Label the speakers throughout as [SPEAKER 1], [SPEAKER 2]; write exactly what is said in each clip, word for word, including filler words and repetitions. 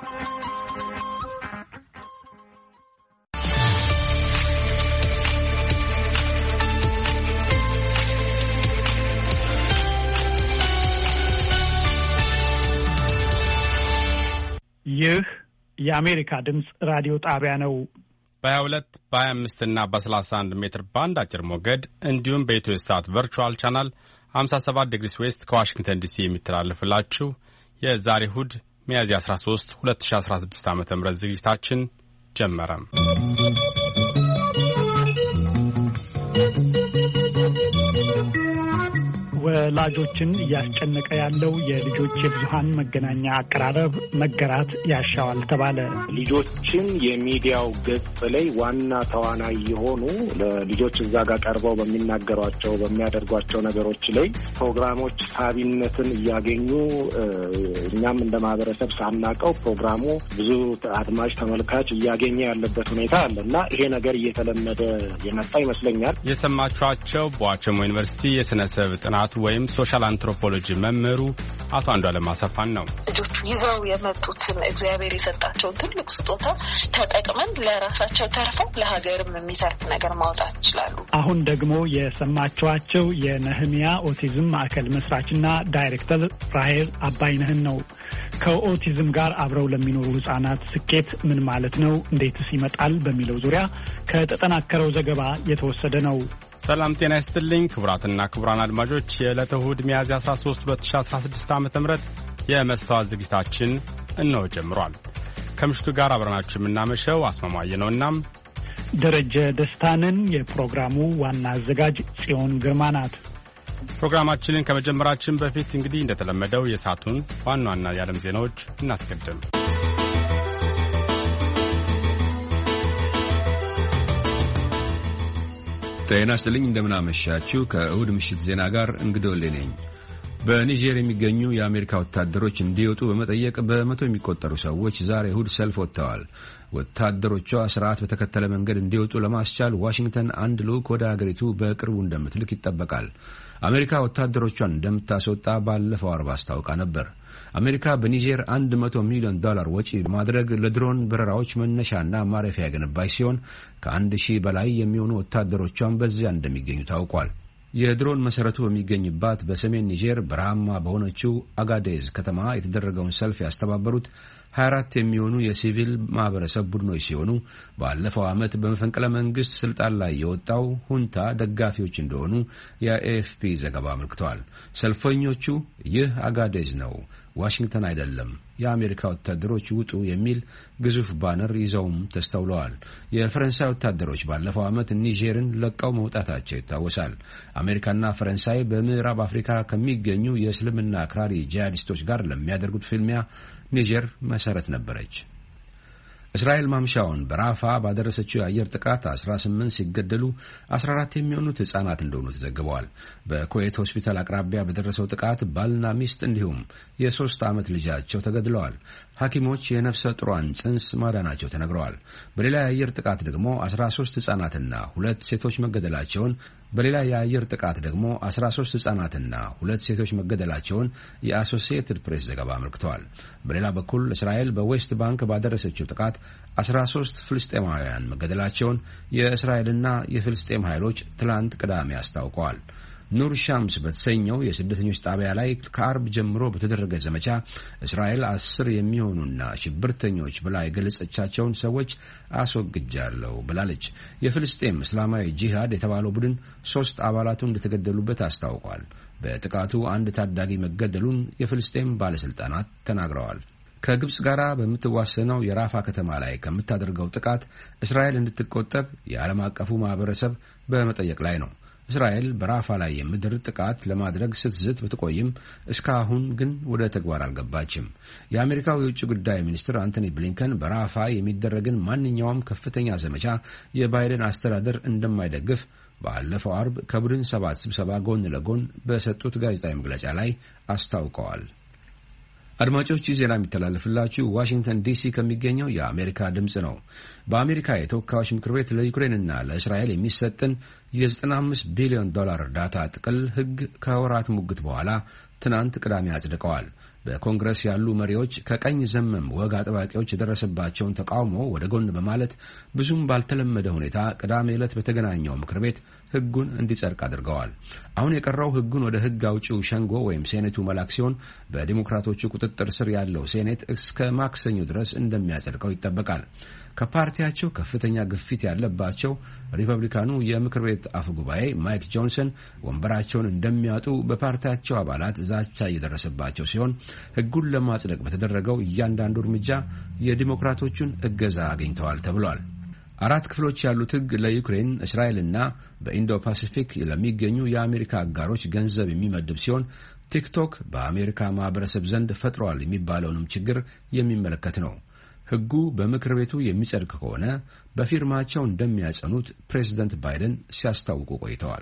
[SPEAKER 1] ይህ የአሜሪካ ድምጽ ራዲዮ ጣቢያ ነው።
[SPEAKER 2] በ22 በ25 እና በ31 ሜትር ባንድ አጭር ሞገድ እንዲሁም በኢትዮ ሳት ቨርቹዋል ቻናል ሃምሳ ሰባት ዲግሪ ዌስት ከዋሽንግተን ዲሲ የሚተላለፍላችሁ የዛሬ እሁድ ሚያዝያ አስራ ሶስት ሁለት ሺህ አስራ ስድስት ዓመተ ምህረት ዝግጅታችን ጀመረ።
[SPEAKER 1] ወላጆችን እያስጨነቀ ያለው የልጆች የብዙሃን መገናኛ አቀራረብ መገራት ያሻዋል ተባለ።
[SPEAKER 3] ልጆችን የሚዲያው ገጽ ላይ ዋና ተዋናይ የሆኑ ለልጆች እዛ ጋር ቀርበው በሚናገሯቸው በሚያደርጓቸው ነገሮች ላይ ፕሮግራሞች ሳቢነትን እያገኙ እኛም እንደ ማህበረሰብ ሳናቀው ፕሮግራሙ ብዙ አድማጭ ተመልካች እያገኘ ያለበት ሁኔታ አለና ይሄ ነገር እየተለመደ የመጣ ይመስለኛል።
[SPEAKER 2] የሰማችኋቸው በዋቸሞ ዩኒቨርሲቲ የስነሰብ ጥናት ወይም ሶሻል አንትሮፖሎጂ መምህሩ አቶ አንዱዓለም አሰፋን ነው።
[SPEAKER 4] ልጆቹ ይዘው የመጡትን እግዚአብሔር የሰጣቸውን ትልቅ ስጦታ ተጠቅመን ለራሳቸው ተርፈው ለሀገርም የሚተርፍ ነገር ማውጣት ይችላሉ።
[SPEAKER 1] አሁን ደግሞ የሰማችኋቸው የነህሚያ ኦቲዝም ማዕከል መስራችና ዳይሬክተር ራሄል አባይነህን ነው። ከኦቲዝም ጋር አብረው ለሚኖሩ ህጻናት ስኬት ምን ማለት ነው፣ እንዴትስ ይመጣል በሚለው ዙሪያ ከተጠናከረው ዘገባ የተወሰደ ነው።
[SPEAKER 2] ሰላም ጤና ይስጥልኝ ክቡራትና ክቡራን አድማጮች፣ የዕለተ እሁድ ሚያዝያ አስራ ሶስት ሁለት ሺህ አስራ ስድስት ዓመተ ምህረት የመስተዋት ዝግጅታችን እነሆ ጀምሯል። ከምሽቱ ጋር አብረናችሁ የምናመሸው አስማማየ ነውና
[SPEAKER 1] ደረጀ ደስታንን። የፕሮግራሙ ዋና አዘጋጅ ጽዮን ግርማ ናት።
[SPEAKER 2] ፕሮግራማችንን ከመጀመራችን በፊት እንግዲህ እንደተለመደው የሰዓቱን ዋና ዋና የዓለም ዜናዎች እናስቀድም።
[SPEAKER 5] ጤና ይስጥልኝ፣ እንደምን አመሻችሁ። ከእሁድ ምሽት ዜና ጋር እንግዶልኔ ነኝ። በኒጀር የሚገኙ የአሜሪካ ወታደሮች እንዲወጡ በመጠየቅ በመቶ የሚቆጠሩ ሰዎች ዛሬ እሁድ ሰልፍ ወጥተዋል። ወታደሮቿ ስርዓት በተከተለ መንገድ እንዲወጡ ለማስቻል ዋሽንግተን አንድ ልዑክ ወደ አገሪቱ በቅርቡ እንደምትልክ ይጠበቃል። አሜሪካ ወታደሮቿን እንደምታስወጣ ባለፈው አርብ አስታውቃ ነበር። አሜሪካ በኒጀር አንድ መቶ ሚሊዮን ዶላር ወጪ በማድረግ ለድሮን በረራዎች መነሻና ማረፊያ ያገነባች ሲሆን ከአንድ ሺህ በላይ የሚሆኑ ወታደሮቿን በዚያ እንደሚገኙ ታውቋል። የድሮን መሰረቱ በሚገኝባት በሰሜን ኒጀር በረሃማ በሆነችው አጋዴዝ ከተማ የተደረገውን ሰልፍ ያስተባበሩት ሀያ አራት የሚሆኑ የሲቪል ማህበረሰብ ቡድኖች ሲሆኑ ባለፈው ዓመት በመፈንቅለ መንግስት ስልጣን ላይ የወጣው ሁንታ ደጋፊዎች እንደሆኑ የኤኤፍፒ ዘገባ አመልክቷል። ሰልፈኞቹ ይህ አጋዴዝ ነው፣ ዋሽንግተን አይደለም፣ የአሜሪካ ወታደሮች ውጡ የሚል ግዙፍ ባነር ይዘውም ተስተውለዋል። የፈረንሳይ ወታደሮች ባለፈው ዓመት ኒጀርን ለቀው መውጣታቸው ይታወሳል። አሜሪካና ፈረንሳይ በምዕራብ አፍሪካ ከሚገኙ የእስልምና አክራሪ ጂሃዲስቶች ጋር ለሚያደርጉት ፍልሚያ ኒጀር መሰረት ነበረች። እስራኤል ማምሻውን በራፋ ባደረሰችው የአየር ጥቃት አስራ ስምንት ሲገደሉ አስራ አራት የሚሆኑት ህጻናት እንደሆኑ ተዘግበዋል። በኩዌት ሆስፒታል አቅራቢያ በደረሰው ጥቃት ባልና ሚስት እንዲሁም የሶስት ዓመት ልጃቸው ተገድለዋል። ሐኪሞች የነፍሰ ጡሯን ጽንስ ማዳናቸው ተነግረዋል። በሌላ የአየር ጥቃት ደግሞ አስራ ሶስት ህጻናትና ሁለት ሴቶች መገደላቸውን በሌላ የአየር ጥቃት ደግሞ አስራ ሶስት ህጻናትና ሁለት ሴቶች መገደላቸውን የአሶሲኤትድ ፕሬስ ዘገባ አመልክተዋል። በሌላ በኩል እስራኤል በዌስት ባንክ ባደረሰችው ጥቃት አስራ ሶስት ፍልስጤማውያን መገደላቸውን የእስራኤልና የፍልስጤም ኃይሎች ትላንት ቅዳሜ አስታውቀዋል። ኑር ሻምስ በተሰኘው የስደተኞች ጣቢያ ላይ ከአርብ ጀምሮ በተደረገ ዘመቻ እስራኤል አስር የሚሆኑና ሽብርተኞች ብላ የገለጸቻቸውን ሰዎች አስወግጃለሁ ብላለች። የፍልስጤም እስላማዊ ጂሃድ የተባለው ቡድን ሶስት አባላቱ እንደተገደሉበት አስታውቋል። በጥቃቱ አንድ ታዳጊ መገደሉን የፍልስጤም ባለስልጣናት ተናግረዋል። ከግብጽ ጋር በምትዋሰነው የራፋ ከተማ ላይ ከምታደርገው ጥቃት እስራኤል እንድትቆጠብ የዓለም አቀፉ ማህበረሰብ በመጠየቅ ላይ ነው። እስራኤል በራፋ ላይ የምድር ጥቃት ለማድረግ ስትዝት ብትቆይም እስካሁን ግን ወደ ተግባር አልገባችም። የአሜሪካው የውጭ ጉዳይ ሚኒስትር አንቶኒ ብሊንከን በራፋ የሚደረግን ማንኛውም ከፍተኛ ዘመቻ የባይደን አስተዳደር እንደማይደግፍ ባለፈው አርብ ከቡድን ሰባት ስብሰባ ጎን ለጎን በሰጡት ጋዜጣዊ መግለጫ ላይ አስታውቀዋል። አድማጮች ዜና የሚተላለፍላችሁ ዋሽንግተን ዲሲ ከሚገኘው የአሜሪካ ድምጽ ነው። በአሜሪካ የተወካዮች ምክር ቤት ለዩክሬንና ለእስራኤል የሚሰጥን የዘጠና አምስት ቢሊዮን ዶላር እርዳታ ጥቅል ሕግ ከወራት ሙግት በኋላ ትናንት ቅዳሜ አጽድቀዋል። በኮንግረስ ያሉ መሪዎች ከቀኝ ዘመም ወግ አጥባቂዎች የደረሰባቸውን ተቃውሞ ወደ ጎን በማለት ብዙም ባልተለመደ ሁኔታ ቅዳሜ ዕለት በተገናኘው ምክር ቤት ሕጉን እንዲጸድቅ አድርገዋል። አሁን የቀረው ሕጉን ወደ ሕግ አውጪው ሸንጎ ወይም ሴኔቱ መላክ ሲሆን በዲሞክራቶቹ ቁጥጥር ስር ያለው ሴኔት እስከ ማክሰኞ ድረስ እንደሚያጸድቀው ይጠበቃል። ከፓርቲያቸው ከፍተኛ ግፊት ያለባቸው ሪፐብሊካኑ የምክር ቤት አፈ ጉባኤ ማይክ ጆንሰን ወንበራቸውን እንደሚያጡ በፓርቲያቸው አባላት ዛቻ እየደረሰባቸው ሲሆን ሕጉን ለማጽደቅ በተደረገው እያንዳንዱ እርምጃ የዲሞክራቶቹን እገዛ አግኝተዋል ተብሏል። አራት ክፍሎች ያሉት ሕግ ለዩክሬን፣ እስራኤልና በኢንዶ ፓሲፊክ ለሚገኙ የአሜሪካ አጋሮች ገንዘብ የሚመድብ ሲሆን ቲክቶክ በአሜሪካ ማህበረሰብ ዘንድ ፈጥሯል የሚባለውንም ችግር የሚመለከት ነው። ሕጉ በምክር ቤቱ የሚጸድቅ ከሆነ በፊርማቸው እንደሚያጸኑት ፕሬዝዳንት ባይደን ሲያስታውቁ ቆይተዋል።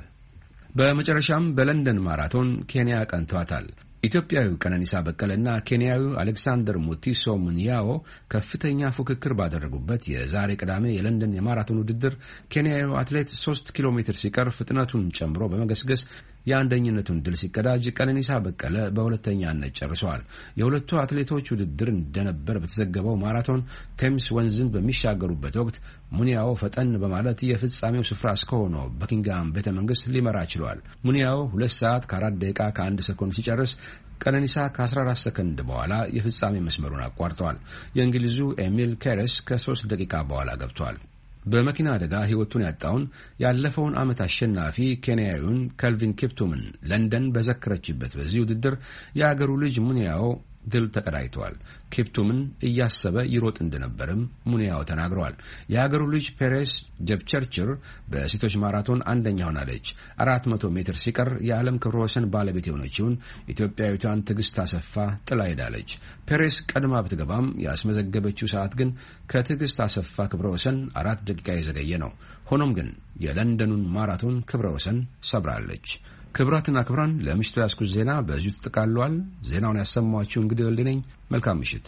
[SPEAKER 5] በመጨረሻም በለንደን ማራቶን ኬንያ ቀንቷታል። ኢትዮጵያዊው ቀነኒሳ በቀለና ኬንያዊው አሌክሳንደር ሙቲሶ ሙኒያዎ ከፍተኛ ፉክክር ባደረጉበት የዛሬ ቅዳሜ የለንደን የማራቶን ውድድር ኬንያዊው አትሌት ሶስት ኪሎ ሜትር ሲቀር ፍጥነቱን ጨምሮ በመገስገስ የአንደኝነቱን ድል ሲቀዳጅ፣ ቀነኒሳ በቀለ በሁለተኛነት ጨርሰዋል። የሁለቱ አትሌቶች ውድድር እንደነበር በተዘገበው ማራቶን ቴምስ ወንዝን በሚሻገሩበት ወቅት ሙኒያዎ ፈጠን በማለት የፍጻሜው ስፍራ እስከሆነው በኪንግሃም ቤተ መንግስት ሊመራ ችሏል። ሙኒያዎ ሁለት ሰዓት ከአራት ደቂቃ ከአንድ ሰኮንድ ሲጨርስ ቀነኒሳ ከአስራ አራት ሰከንድ በኋላ የፍጻሜ መስመሩን አቋርጠዋል። የእንግሊዙ ኤሚል ኬረስ ከሶስት ደቂቃ በኋላ ገብቷል። በመኪና አደጋ ሕይወቱን ያጣውን ያለፈውን ዓመት አሸናፊ ኬንያዊውን ከልቪን ኪፕቱምን ለንደን በዘከረችበት በዚህ ውድድር የአገሩ ልጅ ሙኒያዎ ድል ተቀዳጅተዋል። ኪፕቱምን እያሰበ ይሮጥ እንደነበርም ሙኒያዎ ተናግረዋል። የሀገሩ ልጅ ፔሬስ ጀፕቸርችር በሴቶች ማራቶን አንደኛ ሆናለች። አራት መቶ ሜትር ሲቀር የዓለም ክብረ ወሰን ባለቤት የሆነችውን ኢትዮጵያዊቷን ትዕግስት አሰፋ ጥላ ሄዳለች። ፔሬስ ቀድማ ብትገባም ያስመዘገበችው ሰዓት ግን ከትዕግስት አሰፋ ክብረ ወሰን አራት ደቂቃ የዘገየ ነው። ሆኖም ግን የለንደኑን ማራቶን ክብረ ወሰን ሰብራለች። ክብራትና ክብራን ለምሽቱ ያስኩት ዜና በዚሁ ተጠቃልሏል። ዜናውን ያሰማችሁ እንግዲህ ወልዴ ነኝ። መልካም ምሽት።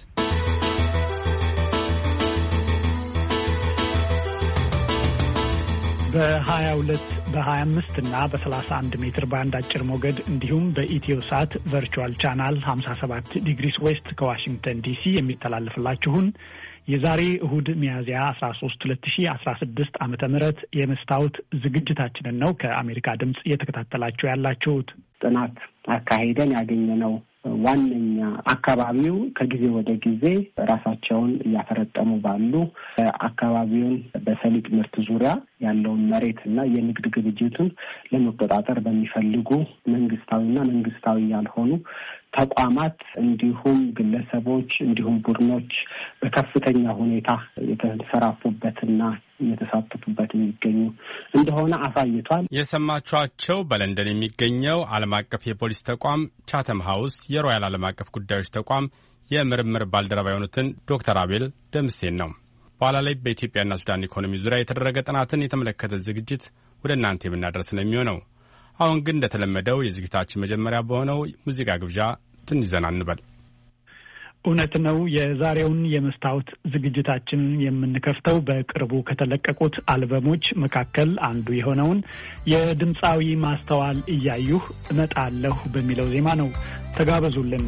[SPEAKER 1] በሀያ ሁለት በሀያ አምስት እና በሰላሳ አንድ ሜትር ባንድ አጭር ሞገድ እንዲሁም በኢትዮ ሳት ቨርቹዋል ቻናል ሀምሳ ሰባት ዲግሪስ ዌስት ከዋሽንግተን ዲሲ የሚተላለፍላችሁን የዛሬ እሁድ ሚያዝያ አስራ ሶስት ሁለት ሺህ አስራ ስድስት ዓመተ ምህረት የመስታወት ዝግጅታችንን ነው ከአሜሪካ ድምጽ እየተከታተላችሁ ያላችሁት።
[SPEAKER 6] ጥናት አካሄደን ያገኘነው ዋነኛ አካባቢው ከጊዜ ወደ ጊዜ ራሳቸውን እያፈረጠሙ ባሉ አካባቢውን በሰሊጥ ምርት ዙሪያ ያለውን መሬትና የንግድ ግብይቱን ለመቆጣጠር በሚፈልጉ መንግስታዊና መንግስታዊ ያልሆኑ ተቋማት እንዲሁም ግለሰቦች እንዲሁም ቡድኖች በከፍተኛ ሁኔታ የተንሰራፉበትና እየተሳተፉበት የሚገኙ እንደሆነ አሳይቷል።
[SPEAKER 2] የሰማችኋቸው በለንደን የሚገኘው ዓለም አቀፍ የፖሊስ ተቋም ቻተም ሃውስ የሮያል ዓለም አቀፍ ጉዳዮች ተቋም የምርምር ባልደረባ የሆኑትን ዶክተር አቤል ደምሴን ነው። በኋላ ላይ በኢትዮጵያና ሱዳን ኢኮኖሚ ዙሪያ የተደረገ ጥናትን የተመለከተ ዝግጅት ወደ እናንተ የምናደርስ ነው የሚሆነው። አሁን ግን እንደተለመደው የዝግጅታችን መጀመሪያ በሆነው ሙዚቃ ግብዣ ትንሽ ዘና እንበል።
[SPEAKER 1] እውነት ነው። የዛሬውን የመስታወት ዝግጅታችንን የምንከፍተው በቅርቡ ከተለቀቁት አልበሞች መካከል አንዱ የሆነውን የድምፃዊ ማስተዋል እያዩህ እመጣለሁ በሚለው ዜማ ነው። ተጋበዙልን።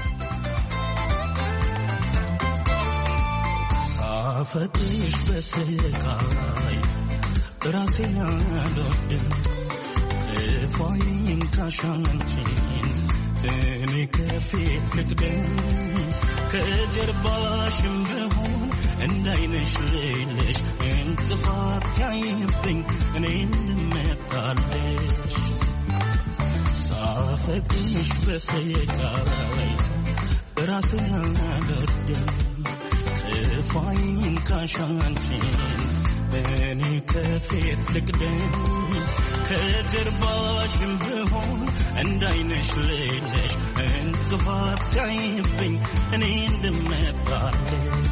[SPEAKER 7] ሳፈጥሽ በስቃይ ራሴን አልወድም ክፋይን ካሻንቺን እኔ ከፊት ልቅደም ከጀርባሽም ብሆን እንዳይነሽ ሌለሽ እንቅፋት ያይብኝ እኔን መጣለሽ ሳፈቅሽ በስቃይ ራሴን አልወድም ክፋይን ካሻንቺን እኔ ከፊት ልቅደም ከጀርባሽም ብሆን እንዳይነሽ ሌለሽ እንቅፋት ሲያይብኝ እኔ እንድመጣለሽ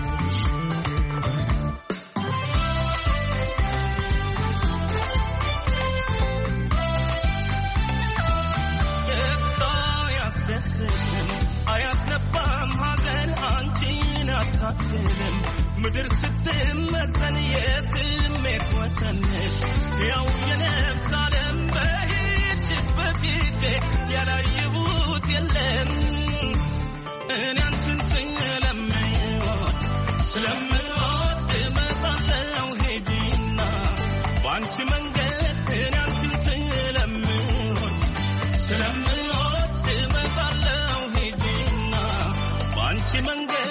[SPEAKER 7] ደስታ ያስደስትም አያስነባም ሐዘን አንቺን አታክልም ምድር ስትመዘን የስሜት ወሰንሽ ያው የነፍስ ዓለም በሄድሽበት ጊዜ ያላየሁት የለም እኔ አንቺን ስለምወድ ስለምወድ እመጣለሁ ሄጂና በአንቺ መንገድ እኔ አንቺን ስለምወድ ስለምወድ እመጣለሁ ሄጂና በአንቺ መንገድ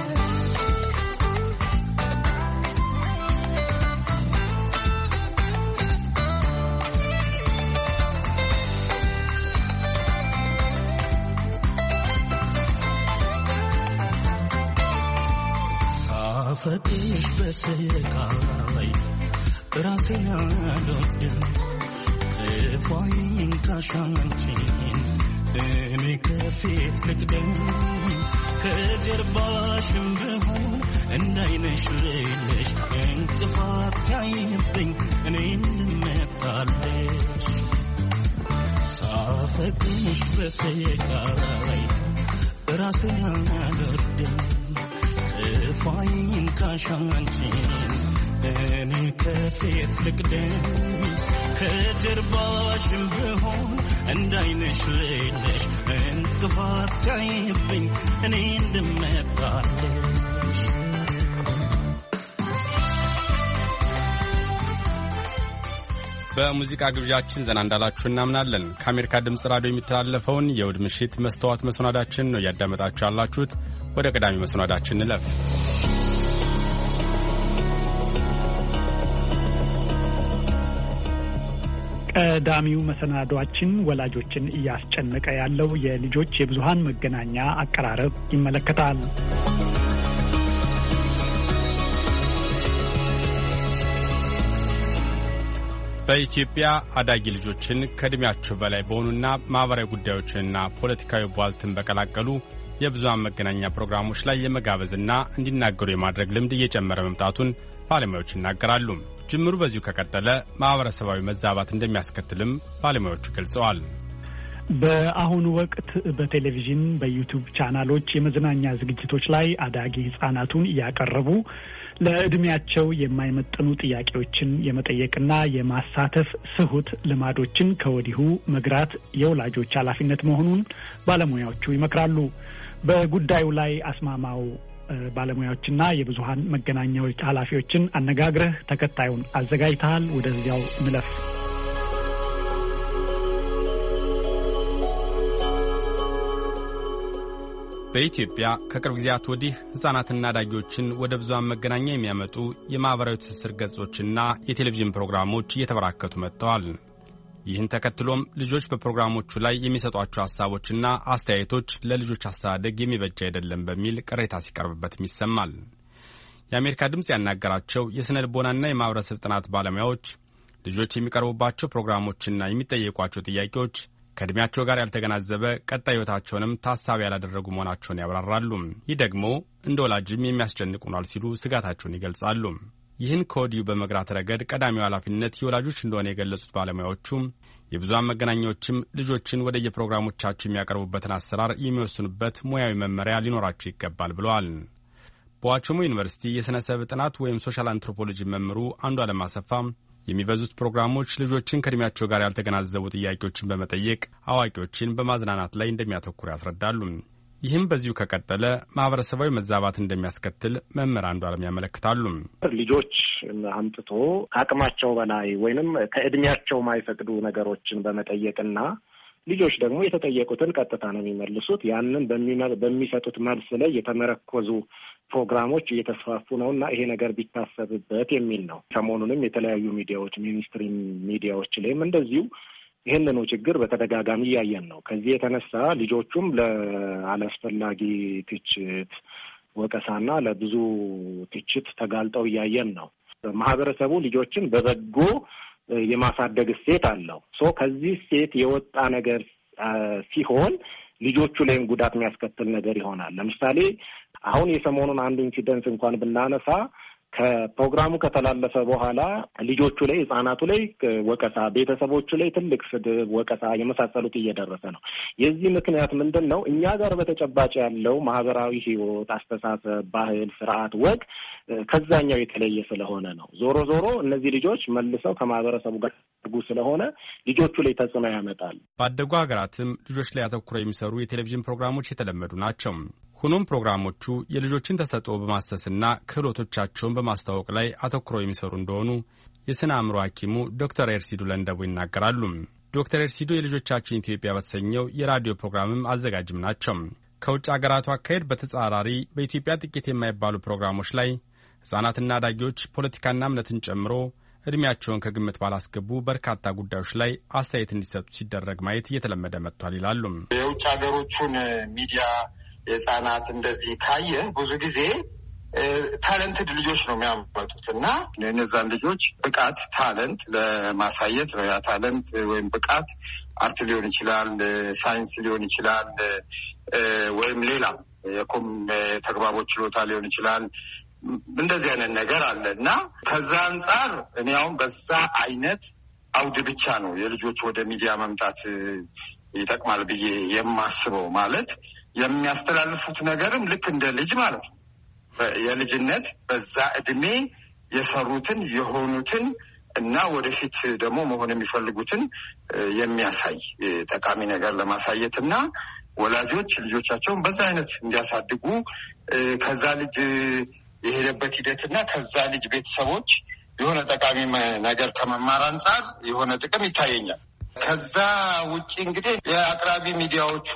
[SPEAKER 7] ፈትሽ በስቃይ ራሴን አልወድም ክፋይን ካሻንቺን እኔ ከፊት ልቅደም ከጀርባሽም ብሆን እንዳይነሽ ሌለሽ እንቅፋት ሲያይብኝ እኔን ልመታለሽ ሳፈትሽ በስቃይ ራሴን አልወድም فاين كاشانتي أنا كفيت لقدام كترباش بهون عندينش ليش أنت فات سايبين أنا ندمت عليش
[SPEAKER 2] በሙዚቃ ግብዣችን ዘና እንዳላችሁ እናምናለን። ከአሜሪካ ድምጽ ራዲዮ የሚተላለፈውን የእሁድ ምሽት መስተዋት መሰናዳችን ነው ያዳመጣችሁ ያላችሁት። ወደ ቀዳሚ መሰናዳችን እንለፍ።
[SPEAKER 1] ቀዳሚው መሰናዷችን ወላጆችን እያስጨነቀ ያለው የልጆች የብዙሃን መገናኛ አቀራረብ ይመለከታል።
[SPEAKER 2] በኢትዮጵያ አዳጊ ልጆችን ከእድሜያቸው በላይ በሆኑና ማህበራዊ ጉዳዮችንና ፖለቲካዊ ቧልትን በቀላቀሉ የብዙሃን መገናኛ ፕሮግራሞች ላይ የመጋበዝና እንዲናገሩ የማድረግ ልምድ እየጨመረ መምጣቱን ባለሙያዎች ይናገራሉ። ጅምሩ በዚሁ ከቀጠለ ማህበረሰባዊ መዛባት እንደሚያስከትልም ባለሙያዎቹ ገልጸዋል።
[SPEAKER 1] በአሁኑ ወቅት በቴሌቪዥን በዩቲዩብ ቻናሎች የመዝናኛ ዝግጅቶች ላይ አዳጊ ህጻናቱን እያቀረቡ ለእድሜያቸው የማይመጥኑ ጥያቄዎችን የመጠየቅና የማሳተፍ ስሁት ልማዶችን ከወዲሁ መግራት የወላጆች ኃላፊነት መሆኑን ባለሙያዎቹ ይመክራሉ። በጉዳዩ ላይ አስማማው ባለሙያዎችና የብዙሃን መገናኛዎች ኃላፊዎችን አነጋግረህ ተከታዩን አዘጋጅተሃል። ወደዚያው እንለፍ።
[SPEAKER 2] በኢትዮጵያ ከቅርብ ጊዜያት ወዲህ ህጻናትና አዳጊዎችን ወደ ብዙሃን መገናኛ የሚያመጡ የማህበራዊ ትስስር ገጾችና የቴሌቪዥን ፕሮግራሞች እየተበራከቱ መጥተዋል። ይህን ተከትሎም ልጆች በፕሮግራሞቹ ላይ የሚሰጧቸው ሐሳቦችና አስተያየቶች ለልጆች አስተዳደግ የሚበጅ አይደለም በሚል ቅሬታ ሲቀርብበትም ይሰማል። የአሜሪካ ድምጽ ያናገራቸው የስነ ልቦናና የማህበረሰብ ጥናት ባለሙያዎች ልጆች የሚቀርቡባቸው ፕሮግራሞችና የሚጠየቋቸው ጥያቄዎች ከእድሜያቸው ጋር ያልተገናዘበ ቀጣይ ህይወታቸውንም ታሳቢ ያላደረጉ መሆናቸውን ያብራራሉ። ይህ ደግሞ እንደ ወላጅም የሚያስጨንቅ ሆኗል ሲሉ ስጋታቸውን ይገልጻሉ። ይህን ከወዲሁ በመግራት ረገድ ቀዳሚው ኃላፊነት የወላጆች እንደሆነ የገለጹት ባለሙያዎቹ የብዙሃን መገናኛዎችም ልጆችን ወደ የፕሮግራሞቻቸው የሚያቀርቡበትን አሰራር የሚወስኑበት ሙያዊ መመሪያ ሊኖራቸው ይገባል ብለዋል። በዋቸሞ ዩኒቨርሲቲ የሥነ ሰብ ጥናት ወይም ሶሻል አንትሮፖሎጂ መምህሩ አንዱዓለም አሰፋ የሚበዙት ፕሮግራሞች ልጆችን ከእድሜያቸው ጋር ያልተገናዘቡ ጥያቄዎችን በመጠየቅ አዋቂዎችን በማዝናናት ላይ እንደሚያተኩሩ ያስረዳሉ። ይህም በዚሁ ከቀጠለ ማህበረሰባዊ መዛባት እንደሚያስከትል መምህር አንዱዓለም ያመለክታሉ።
[SPEAKER 3] ልጆች አምጥቶ ከአቅማቸው በላይ ወይንም ከእድሜያቸው ማይፈቅዱ ነገሮችን በመጠየቅና ልጆች ደግሞ የተጠየቁትን ቀጥታ ነው የሚመልሱት። ያንን በሚሰጡት መልስ ላይ የተመረኮዙ ፕሮግራሞች እየተስፋፉ ነውና ይሄ ነገር ቢታሰብበት የሚል ነው። ሰሞኑንም የተለያዩ ሚዲያዎች ሚኒስትሪ ሚዲያዎች ላይም እንደዚሁ ይህንኑ ችግር በተደጋጋሚ እያየን ነው። ከዚህ የተነሳ ልጆቹም ለአላስፈላጊ ትችት፣ ወቀሳና ለብዙ ትችት ተጋልጠው እያየን ነው። ማህበረሰቡ ልጆችን በበጎ የማሳደግ እሴት አለው። ሶ ከዚህ እሴት የወጣ ነገር ሲሆን ልጆቹ ላይም ጉዳት የሚያስከትል ነገር ይሆናል። ለምሳሌ አሁን የሰሞኑን አንድ ኢንሲደንስ እንኳን ብናነሳ ከፕሮግራሙ ከተላለፈ በኋላ ልጆቹ ላይ ህጻናቱ ላይ ወቀሳ፣ ቤተሰቦቹ ላይ ትልቅ ስድብ፣ ወቀሳ የመሳሰሉት እየደረሰ ነው። የዚህ ምክንያት ምንድን ነው? እኛ ጋር በተጨባጭ ያለው ማህበራዊ ህይወት፣ አስተሳሰብ፣ ባህል፣ ስርዓት፣ ወግ ከዛኛው የተለየ ስለሆነ ነው። ዞሮ ዞሮ እነዚህ ልጆች መልሰው ከማህበረሰቡ ጋር ጉ ስለሆነ ልጆቹ ላይ ተጽዕኖ ያመጣል።
[SPEAKER 2] ባደጉ ሀገራትም ልጆች ላይ አተኩረው የሚሰሩ የቴሌቪዥን ፕሮግራሞች የተለመዱ ናቸው። ሆኖም ፕሮግራሞቹ የልጆችን ተሰጥኦ በማሰስና ክህሎቶቻቸውን በማስተዋወቅ ላይ አተኩረው የሚሰሩ እንደሆኑ የስነ አእምሮ ሐኪሙ ዶክተር ኤርሲዱ ለንደቡ ይናገራሉ። ዶክተር ኤርሲዱ የልጆቻችን ኢትዮጵያ በተሰኘው የራዲዮ ፕሮግራምም አዘጋጅም ናቸው። ከውጭ አገራቱ አካሄድ በተጻራሪ በኢትዮጵያ ጥቂት የማይባሉ ፕሮግራሞች ላይ ሕፃናትና አዳጊዎች ፖለቲካና እምነትን ጨምሮ እድሜያቸውን ከግምት ባላስገቡ በርካታ ጉዳዮች ላይ አስተያየት እንዲሰጡ ሲደረግ ማየት እየተለመደ መጥቷል ይላሉ።
[SPEAKER 8] የውጭ ሀገሮቹን ሚዲያ የሕፃናት እንደዚህ ካየ ብዙ ጊዜ ታለንትድ ልጆች ነው የሚያመጡት እና እነዛን ልጆች ብቃት ታለንት ለማሳየት ነው። ያ ታለንት ወይም ብቃት አርት ሊሆን ይችላል፣ ሳይንስ ሊሆን ይችላል፣ ወይም ሌላ የኮም ተግባቦት ችሎታ ሊሆን ይችላል። እንደዚህ አይነት ነገር አለ እና ከዛ አንጻር እኔ አሁን በዛ አይነት አውድ ብቻ ነው የልጆች ወደ ሚዲያ መምጣት ይጠቅማል ብዬ የማስበው። ማለት የሚያስተላልፉት ነገርም ልክ እንደ ልጅ ማለት ነው። የልጅነት በዛ እድሜ የሰሩትን የሆኑትን እና ወደፊት ደግሞ መሆን የሚፈልጉትን የሚያሳይ ጠቃሚ ነገር ለማሳየት እና ወላጆች ልጆቻቸውን በዛ አይነት እንዲያሳድጉ ከዛ ልጅ የሄደበት ሂደትና ከዛ ልጅ ቤተሰቦች የሆነ ጠቃሚ ነገር ከመማር አንጻር የሆነ ጥቅም ይታየኛል። ከዛ ውጪ እንግዲህ የአቅራቢ ሚዲያዎቹ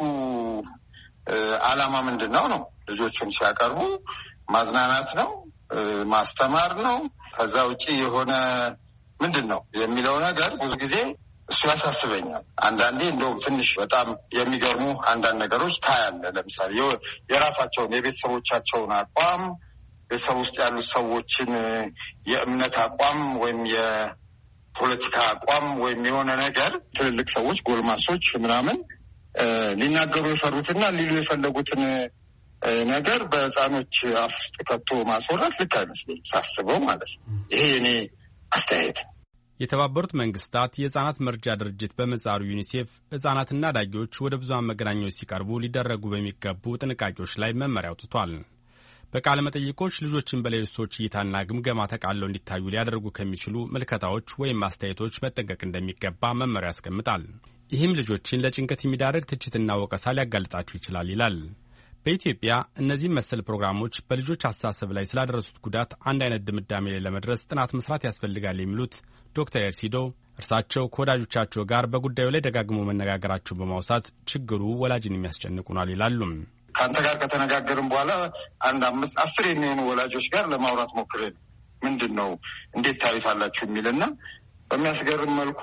[SPEAKER 8] ዓላማ ምንድን ነው ነው? ልጆቹን ሲያቀርቡ ማዝናናት ነው፣ ማስተማር ነው። ከዛ ውጪ የሆነ ምንድን ነው የሚለው ነገር ብዙ ጊዜ እሱ ያሳስበኛል። አንዳንዴ እንደውም ትንሽ በጣም የሚገርሙ አንዳንድ ነገሮች ታያለ። ለምሳሌ የራሳቸውን የቤተሰቦቻቸውን አቋም፣ ቤተሰብ ውስጥ ያሉት ሰዎችን የእምነት አቋም ወይም የፖለቲካ አቋም ወይም የሆነ ነገር ትልልቅ ሰዎች ጎልማሶች ምናምን ሊናገሩ የፈሩትና ሊሉ የፈለጉትን ነገር በሕፃኖች አፍ ውስጥ ከቶ ማስወራት ልክ አይመስለኝም ሳስበው ማለት ነው። ይሄ የኔ አስተያየት።
[SPEAKER 2] የተባበሩት መንግስታት የሕፃናት መርጃ ድርጅት በምህጻሩ ዩኒሴፍ ሕፃናትና አዳጊዎች ወደ ብዙሃን መገናኛዎች ሲቀርቡ ሊደረጉ በሚገቡ ጥንቃቄዎች ላይ መመሪያ አውጥቷል። በቃለ መጠይቆች ልጆችን በሌሎች ሰዎች እይታና ግምገማ ተቃለው እንዲታዩ ሊያደርጉ ከሚችሉ ምልከታዎች ወይም አስተያየቶች መጠንቀቅ እንደሚገባ መመሪያ ያስቀምጣል። ይህም ልጆችን ለጭንቀት የሚዳርግ ትችትና ወቀሳ ሊያጋልጣቸው ይችላል ይላል። በኢትዮጵያ እነዚህም መሰል ፕሮግራሞች በልጆች አስተሳሰብ ላይ ስላደረሱት ጉዳት አንድ አይነት ድምዳሜ ላይ ለመድረስ ጥናት መስራት ያስፈልጋል የሚሉት ዶክተር ኤርሲዶ እርሳቸው ከወዳጆቻቸው ጋር በጉዳዩ ላይ ደጋግሞ መነጋገራቸውን በማውሳት ችግሩ ወላጅን የሚያስጨንቁናል ይላሉ።
[SPEAKER 8] ከአንተ ጋር ከተነጋገርን በኋላ አንድ አምስት አስር የሚሆኑ ወላጆች ጋር ለማውራት ሞክሬን ምንድን ነው እንዴት ታዩታላችሁ የሚልና በሚያስገርም መልኩ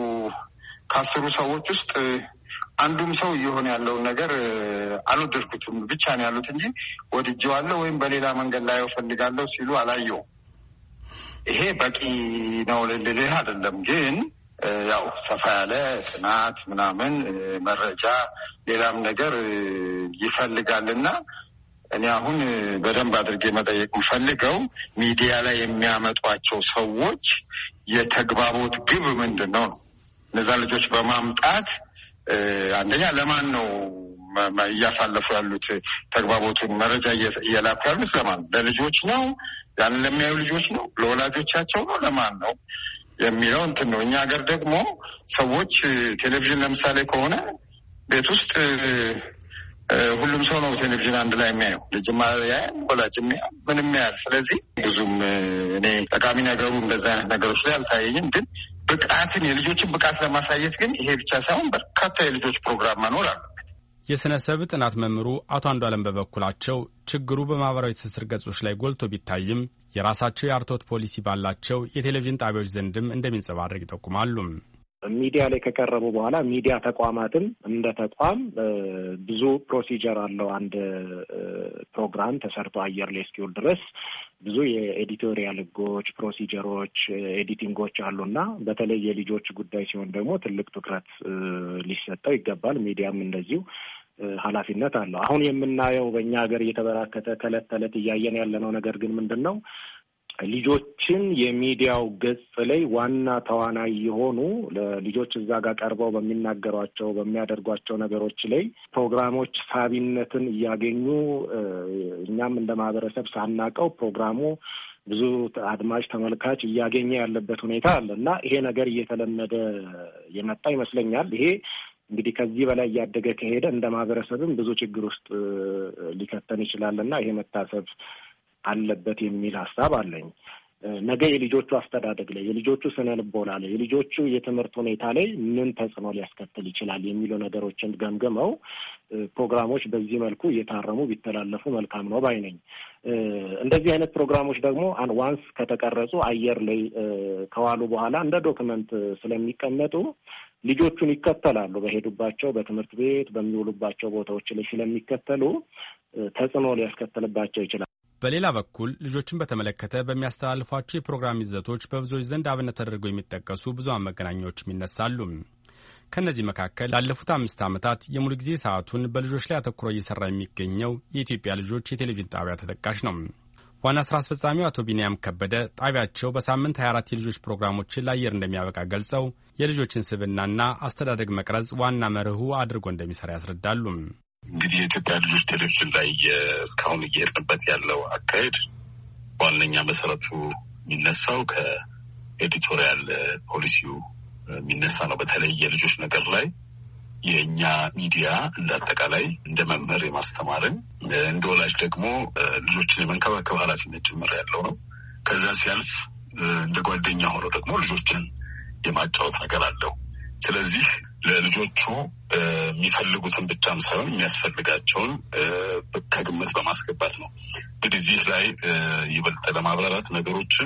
[SPEAKER 8] ከአስሩ ሰዎች ውስጥ አንዱም ሰው እየሆነ ያለውን ነገር አልወደድኩትም ብቻ ነው ያሉት እንጂ ወድጄዋለሁ ወይም በሌላ መንገድ ላይ እፈልጋለሁ ሲሉ አላየውም። ይሄ በቂ ነው ልልህ አይደለም፣ ግን ያው ሰፋ ያለ ጥናት ምናምን መረጃ ሌላም ነገር ይፈልጋልና እኔ አሁን በደንብ አድርጌ መጠየቅ የምፈልገው ሚዲያ ላይ የሚያመጧቸው ሰዎች የተግባቦት ግብ ምንድን ነው ነው? እነዛ ልጆች በማምጣት አንደኛ ለማን ነው እያሳለፉ ያሉት? ተግባቦቱን መረጃ እየላኩ ያሉት ለማን ነው? ለልጆች ነው? ያን ለሚያዩ ልጆች ነው? ለወላጆቻቸው ነው? ለማን ነው የሚለው እንትን ነው። እኛ ሀገር ደግሞ ሰዎች ቴሌቪዥን ለምሳሌ ከሆነ ቤት ውስጥ ሁሉም ሰው ነው ቴሌቪዥን አንድ ላይ የሚያየው። ልጅማ ያያል፣ ወላጅም ያያል፣ ምንም ያያል። ስለዚህ ብዙም እኔ ጠቃሚ ነገሩ እንደዚህ አይነት ነገሮች ላይ አልታየኝም። ግን ብቃትን የልጆችን ብቃት ለማሳየት ግን ይሄ ብቻ ሳይሆን በርካታ የልጆች ፕሮግራም መኖር አለበት።
[SPEAKER 2] የሥነ ሰብ ጥናት መምህሩ አቶ አንዱ አለም በበኩላቸው ችግሩ በማህበራዊ ትስስር ገጾች ላይ ጎልቶ ቢታይም የራሳቸው የአርቶት ፖሊሲ ባላቸው የቴሌቪዥን ጣቢያዎች ዘንድም እንደሚንጸባረቅ ይጠቁማሉ።
[SPEAKER 3] ሚዲያ ላይ ከቀረቡ በኋላ ሚዲያ ተቋማትም እንደ ተቋም ብዙ ፕሮሲጀር አለው። አንድ ፕሮግራም ተሰርቶ አየር ላይ እስኪውል ድረስ ብዙ የኤዲቶሪያል ህጎች፣ ፕሮሲጀሮች፣ ኤዲቲንጎች አሉና በተለይ የልጆች ጉዳይ ሲሆን ደግሞ ትልቅ ትኩረት ሊሰጠው ይገባል። ሚዲያም እንደዚሁ ኃላፊነት አለው። አሁን የምናየው በእኛ ሀገር እየተበራከተ ከእለት ተዕለት እያየን ያለነው ነገር ግን ምንድን ነው? ልጆችን የሚዲያው ገጽ ላይ ዋና ተዋናይ የሆኑ ለልጆች እዛ ጋር ቀርበው በሚናገሯቸው በሚያደርጓቸው ነገሮች ላይ ፕሮግራሞች ሳቢነትን እያገኙ እኛም እንደ ማህበረሰብ ሳናቀው ፕሮግራሙ ብዙ አድማጭ ተመልካች እያገኘ ያለበት ሁኔታ አለ እና ይሄ ነገር እየተለመደ የመጣ ይመስለኛል። ይሄ እንግዲህ ከዚህ በላይ እያደገ ከሄደ እንደ ማህበረሰብም ብዙ ችግር ውስጥ ሊከተን ይችላልና ይሄ መታሰብ አለበት የሚል ሀሳብ አለኝ። ነገ የልጆቹ አስተዳደግ ላይ፣ የልጆቹ ስነ ልቦና ላይ፣ የልጆቹ የትምህርት ሁኔታ ላይ ምን ተጽዕኖ ሊያስከትል ይችላል የሚሉ ነገሮችን ገምገመው ፕሮግራሞች በዚህ መልኩ እየታረሙ ቢተላለፉ መልካም ነው ባይ ነኝ። እንደዚህ አይነት ፕሮግራሞች ደግሞ ዋንስ ከተቀረጹ አየር ላይ ከዋሉ በኋላ እንደ ዶክመንት ስለሚቀመጡ ልጆቹን ይከተላሉ። በሄዱባቸው በትምህርት ቤት በሚውሉባቸው ቦታዎች ላይ ስለሚከተሉ ተጽዕኖ ሊያስከትልባቸው ይችላል።
[SPEAKER 2] በሌላ በኩል ልጆችን በተመለከተ በሚያስተላልፏቸው የፕሮግራም ይዘቶች በብዙዎች ዘንድ አብነት ተደርገው የሚጠቀሱ ብዙሃን መገናኛዎችም ይነሳሉ። ከእነዚህ መካከል ላለፉት አምስት ዓመታት የሙሉ ጊዜ ሰዓቱን በልጆች ላይ አተኩሮ እየሰራ የሚገኘው የኢትዮጵያ ልጆች የቴሌቪዥን ጣቢያ ተጠቃሽ ነው። ዋና ስራ አስፈጻሚው አቶ ቢንያም ከበደ ጣቢያቸው በሳምንት ሀያ አራት የልጆች ፕሮግራሞችን ለአየር እንደሚያበቃ ገልጸው የልጆችን ስብዕናና አስተዳደግ መቅረጽ ዋና መርሁ አድርጎ እንደሚሰራ ያስረዳሉ።
[SPEAKER 9] እንግዲህ የኢትዮጵያ ልጆች ቴሌቪዥን ላይ እስካሁን እየሄድንበት ያለው አካሄድ ዋነኛ መሰረቱ የሚነሳው ከኤዲቶሪያል ፖሊሲው የሚነሳ ነው። በተለይ የልጆች ነገር ላይ የእኛ ሚዲያ እንደ አጠቃላይ እንደ መምህር የማስተማርን እንደ ወላጅ ደግሞ ልጆችን የመንከባከብ ኃላፊነት ጭምር ያለው ነው። ከዛ ሲያልፍ እንደ ጓደኛ ሆኖ ደግሞ ልጆችን የማጫወት ነገር አለው። ስለዚህ ለልጆቹ የሚፈልጉትን ብቻም ሳይሆን የሚያስፈልጋቸውን ከግምት በማስገባት ነው። እንግዲህ እዚህ ላይ ይበልጥ ለማብራራት ነገሮችን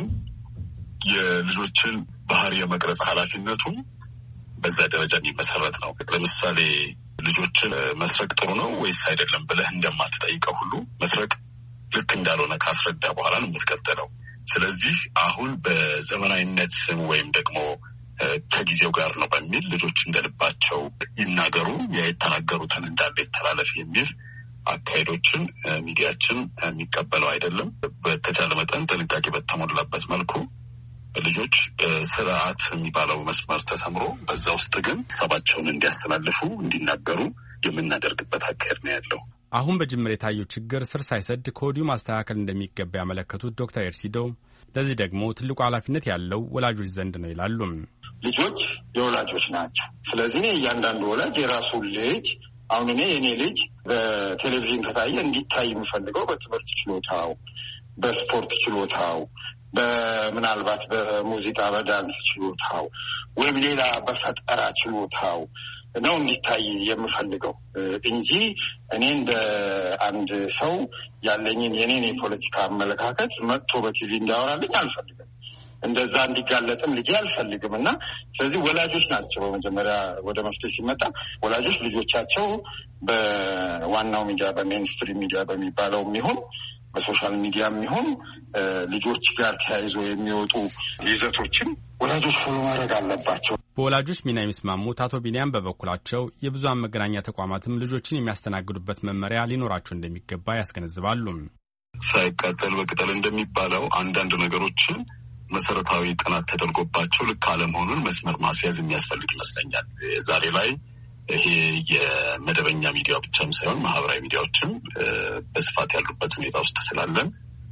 [SPEAKER 9] የልጆችን ባህሪ የመቅረጽ ኃላፊነቱ በዛ ደረጃ የሚመሰረት ነው። ለምሳሌ ልጆችን መስረቅ ጥሩ ነው ወይስ አይደለም ብለህ እንደማትጠይቀው ሁሉ መስረቅ ልክ እንዳልሆነ ካስረዳ በኋላ ነው የምትቀጥለው። ስለዚህ አሁን በዘመናዊነት ስም ወይም ደግሞ ከጊዜው ጋር ነው በሚል ልጆች እንደልባቸው ይናገሩ፣ የተናገሩትን እንዳለ ይተላለፍ የሚል አካሄዶችን ሚዲያችን የሚቀበለው አይደለም። በተቻለ መጠን ጥንቃቄ በተሞላበት መልኩ ልጆች ስርዓት የሚባለው መስመር ተሰምሮ በዛ ውስጥ ግን ሀሳባቸውን እንዲያስተላልፉ እንዲናገሩ የምናደርግበት አካሄድ ነው ያለው።
[SPEAKER 2] አሁን በጅምር የታየው ችግር ስር ሳይሰድ ከወዲሁ ማስተካከል እንደሚገባ ያመለከቱት ዶክተር ኤርሲዶ ለዚህ ደግሞ ትልቁ ኃላፊነት ያለው ወላጆች ዘንድ ነው ይላሉ።
[SPEAKER 8] ልጆች የወላጆች ናቸው። ስለዚህ እያንዳንዱ ወላጅ የራሱን ልጅ አሁን እኔ የኔ ልጅ በቴሌቪዥን ከታየ እንዲታይ የምፈልገው በትምህርት ችሎታው፣ በስፖርት ችሎታው፣ በምናልባት በሙዚቃ በዳንስ ችሎታው ወይም ሌላ በፈጠራ ችሎታው ነው እንዲታይ የምፈልገው እንጂ እኔ እንደ አንድ ሰው ያለኝን የኔን የፖለቲካ አመለካከት መጥቶ በቲቪ እንዲያወራልኝ አልፈልግም። እንደዛ እንዲጋለጥም ልጅ አልፈልግም እና ስለዚህ ወላጆች ናቸው በመጀመሪያ ወደ መፍትሄ ሲመጣ ወላጆች ልጆቻቸው በዋናው ሚዲያ በሜንስትሪም ሚዲያ በሚባለው የሚሆን በሶሻል ሚዲያ የሚሆን ልጆች ጋር ተያይዞ የሚወጡ ይዘቶችን ወላጆች ፎሎ ማድረግ አለባቸው።
[SPEAKER 2] በወላጆች ሚና የሚስማሙት አቶ ቢንያም በበኩላቸው የብዙሃን መገናኛ ተቋማትም ልጆችን የሚያስተናግዱበት መመሪያ ሊኖራቸው እንደሚገባ ያስገነዝባሉ።
[SPEAKER 9] ሳይቃጠል በቅጠል እንደሚባለው አንዳንድ ነገሮችን መሰረታዊ ጥናት ተደርጎባቸው ልክ አለመሆኑን መስመር ማስያዝ የሚያስፈልግ ይመስለኛል። ዛሬ ላይ ይሄ የመደበኛ ሚዲያ ብቻም ሳይሆን ማህበራዊ ሚዲያዎችም በስፋት ያሉበት ሁኔታ ውስጥ ስላለን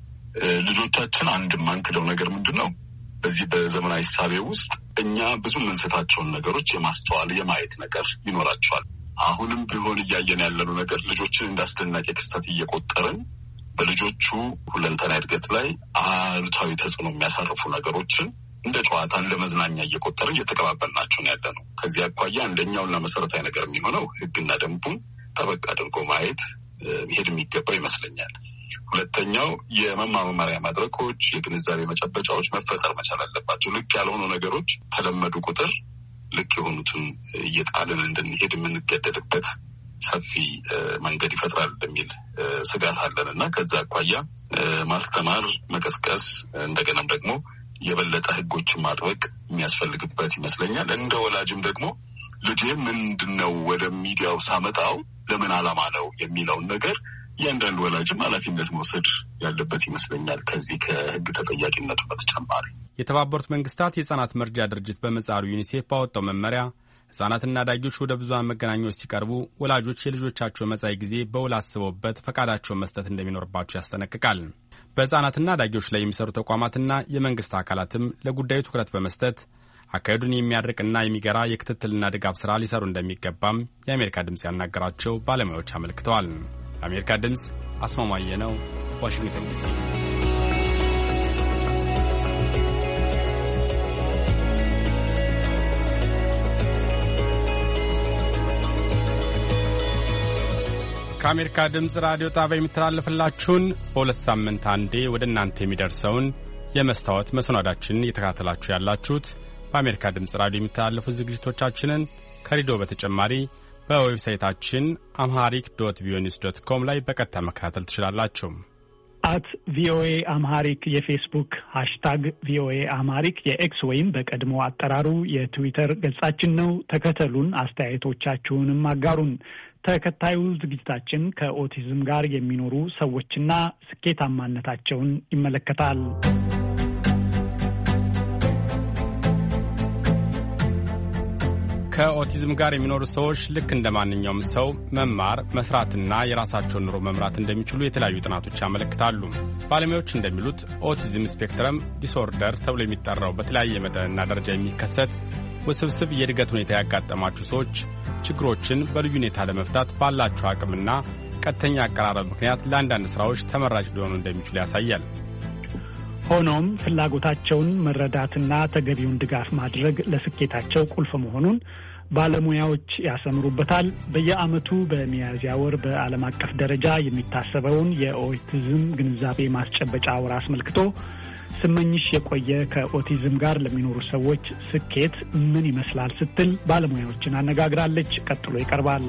[SPEAKER 9] ልጆቻችን አንድ የማንክደው ነገር ምንድን ነው? በዚህ በዘመናዊ ሳቤ ውስጥ እኛ ብዙ የምንስታቸውን ነገሮች የማስተዋል የማየት ነገር ይኖራቸዋል። አሁንም ቢሆን እያየን ያለነው ነገር ልጆችን እንዳስደናቂ ክስተት እየቆጠርን በልጆቹ ሁለንተና እድገት ላይ አሉታዊ ተጽዕኖ የሚያሳርፉ ነገሮችን እንደ ጨዋታ እንደ መዝናኛ እየቆጠርን እየተቀባበልናቸው ነው ያለ ነው። ከዚህ አኳያ አንደኛውና መሰረታዊ ነገር የሚሆነው ሕግና ደንቡን ጠበቅ አድርጎ ማየት መሄድ የሚገባው ይመስለኛል። ሁለተኛው የመማማሪያ መድረኮች፣ የግንዛቤ መጨበጫዎች መፈጠር መቻል አለባቸው። ልክ ያልሆኑ ነገሮች ተለመዱ ቁጥር ልክ የሆኑትን እየጣልን እንድንሄድ የምንገደድበት ሰፊ መንገድ ይፈጥራል በሚል ስጋት አለን እና ከዛ አኳያ ማስተማር፣ መቀስቀስ እንደገናም ደግሞ የበለጠ ህጎችን ማጥበቅ የሚያስፈልግበት ይመስለኛል። እንደ ወላጅም ደግሞ ልጄ ምንድነው ወደ ሚዲያው ሳመጣው ለምን ዓላማ ነው የሚለውን ነገር እያንዳንዱ ወላጅም ኃላፊነት መውሰድ ያለበት ይመስለኛል። ከዚህ ከህግ ተጠያቂነቱ በተጨማሪ
[SPEAKER 2] የተባበሩት መንግስታት የህጻናት መርጃ ድርጅት በምህጻሩ ዩኒሴፍ ባወጣው መመሪያ ህጻናትና አዳጊዎች ወደ ብዙሃን መገናኛዎች ሲቀርቡ ወላጆች የልጆቻቸው መጻኢ ጊዜ በውል አስበውበት ፈቃዳቸውን መስጠት እንደሚኖርባቸው ያስጠነቅቃል። በህጻናትና አዳጊዎች ላይ የሚሰሩ ተቋማትና የመንግስት አካላትም ለጉዳዩ ትኩረት በመስጠት አካሄዱን የሚያርቅና የሚገራ የክትትልና ድጋፍ ስራ ሊሰሩ እንደሚገባም የአሜሪካ ድምጽ ያናገራቸው ባለሙያዎች አመልክተዋል። የአሜሪካ ድምጽ አስማማየ ነው፣ ዋሽንግተን ዲሲ። ከአሜሪካ ድምጽ ራዲዮ ጣቢያ የሚተላለፍላችሁን በሁለት ሳምንት አንዴ ወደ እናንተ የሚደርሰውን የመስታወት መሰናዷችንን እየተከታተላችሁ ያላችሁት በአሜሪካ ድምጽ ራዲዮ የሚተላለፉ ዝግጅቶቻችንን ከሬዲዮ በተጨማሪ በዌብሳይታችን አምሃሪክ ዶት ቪኦኤ ኒውስ ዶት ኮም ላይ በቀጥታ መከታተል ትችላላችሁ።
[SPEAKER 1] አት ቪኦኤ አምሃሪክ የፌስቡክ ሃሽታግ ቪኦኤ አምሃሪክ የኤክስ ወይም በቀድሞ አጠራሩ የትዊተር ገጻችን ነው። ተከተሉን፣ አስተያየቶቻችሁንም አጋሩን። ተከታዩ ዝግጅታችን ከኦቲዝም ጋር የሚኖሩ ሰዎችና ስኬታማነታቸውን ይመለከታል።
[SPEAKER 2] ከኦቲዝም ጋር የሚኖሩ ሰዎች ልክ እንደማንኛውም ሰው መማር፣ መስራትና የራሳቸውን ኑሮ መምራት እንደሚችሉ የተለያዩ ጥናቶች ያመለክታሉ። ባለሙያዎች እንደሚሉት ኦቲዝም ስፔክትረም ዲስኦርደር ተብሎ የሚጠራው በተለያየ መጠንና ደረጃ የሚከሰት ውስብስብ የእድገት ሁኔታ ያጋጠማቸው ሰዎች ችግሮችን በልዩ ሁኔታ ለመፍታት ባላቸው አቅምና ቀጥተኛ አቀራረብ ምክንያት ለአንዳንድ ስራዎች ተመራጭ ሊሆኑ እንደሚችሉ ያሳያል።
[SPEAKER 1] ሆኖም ፍላጎታቸውን መረዳትና ተገቢውን ድጋፍ ማድረግ ለስኬታቸው ቁልፍ መሆኑን ባለሙያዎች ያሰምሩበታል። በየዓመቱ በሚያዝያ ወር በዓለም አቀፍ ደረጃ የሚታሰበውን የኦቲዝም ግንዛቤ ማስጨበጫ ወር አስመልክቶ ስመኝሽ የቆየ ከኦቲዝም ጋር ለሚኖሩ ሰዎች ስኬት ምን ይመስላል ስትል ባለሙያዎችን አነጋግራለች። ቀጥሎ ይቀርባል።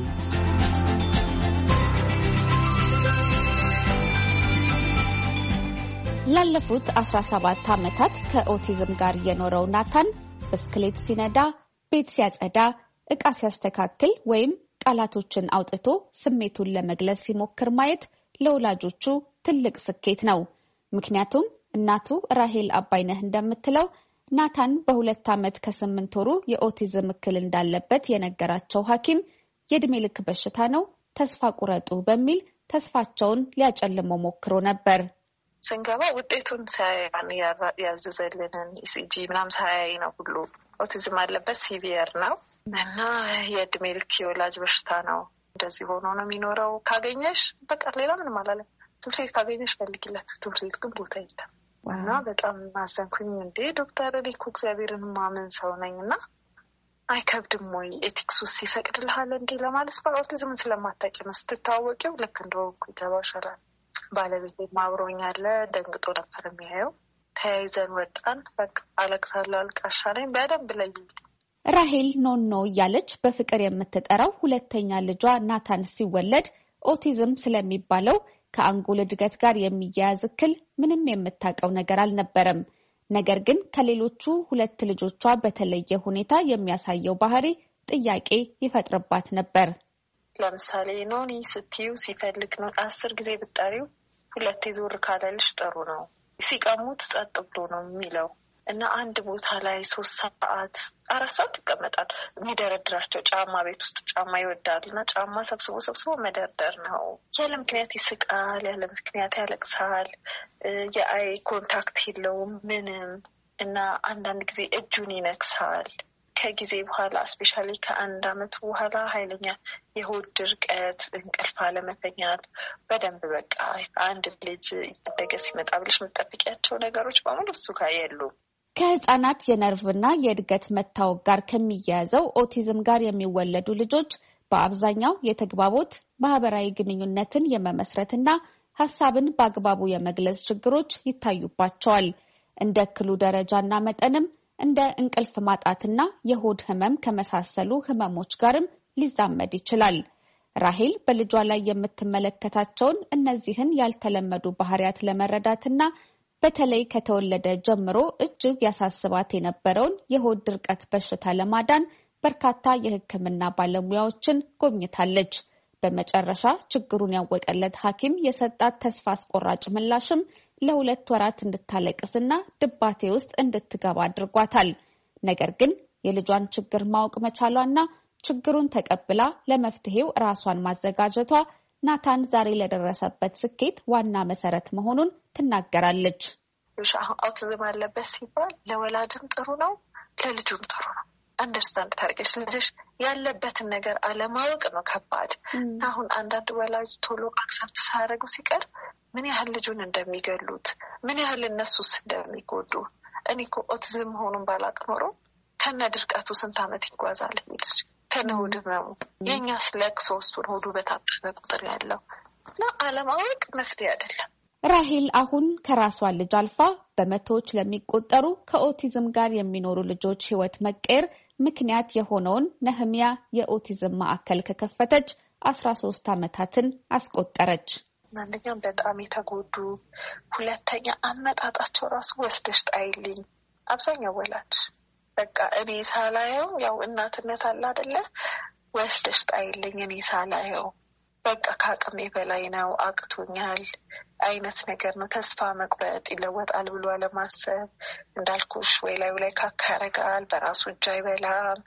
[SPEAKER 10] ላለፉት አስራ ሰባት ዓመታት ከኦቲዝም ጋር የኖረው ናታን ብስክሌት ሲነዳ፣ ቤት ሲያጸዳ፣ ዕቃ ሲያስተካክል ወይም ቃላቶችን አውጥቶ ስሜቱን ለመግለጽ ሲሞክር ማየት ለወላጆቹ ትልቅ ስኬት ነው። ምክንያቱም እናቱ ራሄል አባይነህ እንደምትለው ናታን በሁለት ዓመት ከስምንት ወሩ የኦቲዝም እክል እንዳለበት የነገራቸው ሐኪም የዕድሜ ልክ በሽታ ነው፣ ተስፋ ቁረጡ በሚል ተስፋቸውን ሊያጨልሞ ሞክሮ ነበር።
[SPEAKER 4] ስንገባ ውጤቱን ሳያን ያዘዘልንን ኢሲጂ ምናምን ሳያይ ነው ሁሉ ኦቲዝም አለበት፣ ሲቪየር ነው እና የዕድሜ ልክ የወላጅ በሽታ ነው፣ እንደዚህ ሆኖ ነው የሚኖረው፣ ካገኘሽ በቃ ሌላ ምንም አላለም፣ ትምህርት ቤት ካገኘሽ ፈልጊለት፣ ትምህርት ቤት ግን ቦታ የለም እና በጣም አዘንኩኝ። እንዴ ዶክተር እኔ እኮ እግዚአብሔርን ማመን ሰው ነኝ እና አይከብድም ወይ ኤቲክስ ውስጥ ይፈቅድልሃል እንዴ ለማለት ኦቲዝምን ስለማታውቂ ነው፣ ስትታወቂው ልክ እንደሆንኩ ይገባሻል። ባለቤቴ ማብሮኛል፣ ደንግጦ ነበር የሚያየው። ተያይዘን ወጣን። በቃ አለቅሳለሁ፣ አልቃሻ ነኝ በደንብ ላይ።
[SPEAKER 10] ራሄል ኖኖ እያለች በፍቅር የምትጠራው ሁለተኛ ልጇ ናታን ሲወለድ ኦቲዝም ስለሚባለው ከአንጎል እድገት ጋር የሚያያዝ እክል ምንም የምታውቀው ነገር አልነበረም። ነገር ግን ከሌሎቹ ሁለት ልጆቿ በተለየ ሁኔታ የሚያሳየው ባህሪ ጥያቄ ይፈጥርባት ነበር።
[SPEAKER 4] ለምሳሌ ኖኒ ስትዩ ሲፈልግ ነው አስር ጊዜ ብጠሪው ሁለቴ ዞር ካለልሽ ጥሩ ነው፣ ሲቀሙት ጸጥ ብሎ ነው የሚለው እና አንድ ቦታ ላይ ሶስት ሰዓት አራት ሰዓት ይቀመጣል። የሚደረድራቸው ጫማ ቤት ውስጥ ጫማ ይወዳል እና ጫማ ሰብስቦ ሰብስቦ መደርደር ነው። ያለ ምክንያት ይስቃል፣ ያለ ምክንያት ያለቅሳል፣ የአይ ኮንታክት የለውም ምንም እና አንዳንድ ጊዜ እጁን ይነክሳል። ከጊዜ በኋላ ስፔሻሊ ከአንድ አመት በኋላ ኃይለኛ የሆድ ድርቀት፣ እንቅልፍ አለመተኛት፣ በደንብ በቃ አንድ ልጅ እያደገ ሲመጣ ብለሽ የምትጠብቂያቸው ነገሮች በሙሉ እሱ ጋር የሉም።
[SPEAKER 10] ከህፃናት የነርቭና የእድገት መታወቅ ጋር ከሚያያዘው ኦቲዝም ጋር የሚወለዱ ልጆች በአብዛኛው የተግባቦት፣ ማህበራዊ ግንኙነትን የመመስረትና ሀሳብን በአግባቡ የመግለጽ ችግሮች ይታዩባቸዋል። እንደ እክሉ ደረጃና መጠንም እንደ እንቅልፍ ማጣትና የሆድ ህመም ከመሳሰሉ ህመሞች ጋርም ሊዛመድ ይችላል። ራሄል በልጇ ላይ የምትመለከታቸውን እነዚህን ያልተለመዱ ባህሪያት ለመረዳትና በተለይ ከተወለደ ጀምሮ እጅግ ያሳስባት የነበረውን የሆድ ድርቀት በሽታ ለማዳን በርካታ የሕክምና ባለሙያዎችን ጎብኝታለች። በመጨረሻ ችግሩን ያወቀለት ሐኪም የሰጣት ተስፋ አስቆራጭ ምላሽም ለሁለት ወራት እንድታለቅስና ድባቴ ውስጥ እንድትገባ አድርጓታል። ነገር ግን የልጇን ችግር ማወቅ መቻሏና ችግሩን ተቀብላ ለመፍትሄው ራሷን ማዘጋጀቷ ናታን ዛሬ ለደረሰበት ስኬት ዋና መሰረት መሆኑን ትናገራለች።
[SPEAKER 4] አውቲዝም አለበት ሲባል ለወላጅም ጥሩ ነው፣ ለልጁም ጥሩ ነው። አንደርስታንድ ታርገሽ ልጅሽ ያለበትን ነገር አለማወቅ ነው ከባድ። አሁን አንዳንድ ወላጅ ቶሎ አክሰፕት ሳያደርጉ ሲቀር ምን ያህል ልጁን እንደሚገሉት ምን ያህል እነሱስ እንደሚጎዱ። እኔ እኮ ኦቲዝም መሆኑን ባላቅ ኖሮ ከነ ድርቀቱ ስንት ዓመት ይጓዛል ልጅ ከነ ሆድ ህመሙ። የኛ ስለቅሶ እሱን ሆዱ በታጠበ ቁጥር ያለው እና አለማወቅ መፍትሄ አይደለም።
[SPEAKER 10] ራሄል አሁን ከራሷ ልጅ አልፋ በመቶዎች ለሚቆጠሩ ከኦቲዝም ጋር የሚኖሩ ልጆች ህይወት መቀየር ምክንያት የሆነውን ነህሚያ የኦቲዝም ማዕከል ከከፈተች አስራ ሶስት ዓመታትን አስቆጠረች።
[SPEAKER 4] አንደኛም በጣም የተጎዱ፣ ሁለተኛ አመጣጣቸው ራሱ ወስደሽ ጣይልኝ። አብዛኛው ወላጅ በቃ እኔ ሳላየው ያው እናትነት አለ አይደለ ወስደሽ ጣይልኝ እኔ ሳላየው በቃ ከአቅሜ በላይ ነው አቅቶኛል አይነት ነገር ነው። ተስፋ መቁረጥ፣ ይለወጣል ብሎ አለማሰብ፣ እንዳልኩሽ ወይ ላይ ላይ ካካ ያረጋል፣ በራሱ እጅ አይበላም፣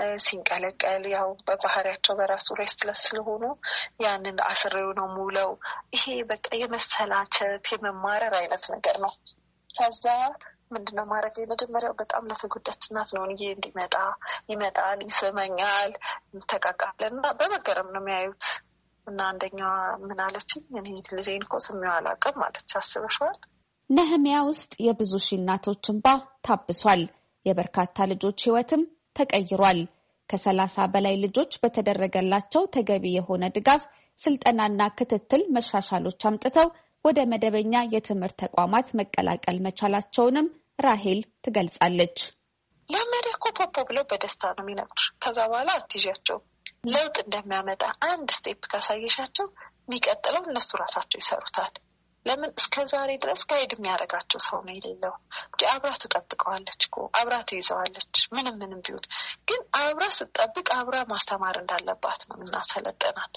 [SPEAKER 4] ሲንቀለቀል ያው በባህሪያቸው በራሱ ሬስትለስ ስለሆኑ ያንን አስሬው ነው ሙለው። ይሄ በቃ የመሰላቸት የመማረር አይነት ነገር ነው። ከዛ ምንድነው ማድረግ የመጀመሪያው በጣም ለተጎዳች እናት ነው ይሄ እንዲመጣ ይመጣል፣ ይስመኛል፣ እንተቃቃለን እና በመገረም ነው የሚያዩት። እና አንደኛዋ ምን አለችኝ፣ እኔ ልጄን እኮ ስሜው አላውቅም አለች። አስበሽዋል?
[SPEAKER 10] ነህሚያ ውስጥ የብዙ ሺህ እናቶች እንባ ታብሷል። የበርካታ ልጆች ህይወትም ተቀይሯል። ከሰላሳ በላይ ልጆች በተደረገላቸው ተገቢ የሆነ ድጋፍ፣ ስልጠናና ክትትል መሻሻሎች አምጥተው ወደ መደበኛ የትምህርት ተቋማት መቀላቀል መቻላቸውንም ራሄል ትገልጻለች።
[SPEAKER 4] ለመደ እኮ ፖፖ ብለው በደስታ ነው የሚነግሩሽ። ከዛ በኋላ አትይዣቸው ለውጥ እንደሚያመጣ አንድ ስቴፕ ካሳየሻቸው የሚቀጥለው እነሱ ራሳቸው ይሰሩታል። ለምን እስከ ዛሬ ድረስ ጋይድ የሚያደርጋቸው ሰው ነው የሌለው። አብራ ትጠብቀዋለች እኮ አብራ ትይዘዋለች። ምንም ምንም ቢሆን ግን አብራ ስትጠብቅ አብራ ማስተማር እንዳለባት ነው እናሰለጠናት።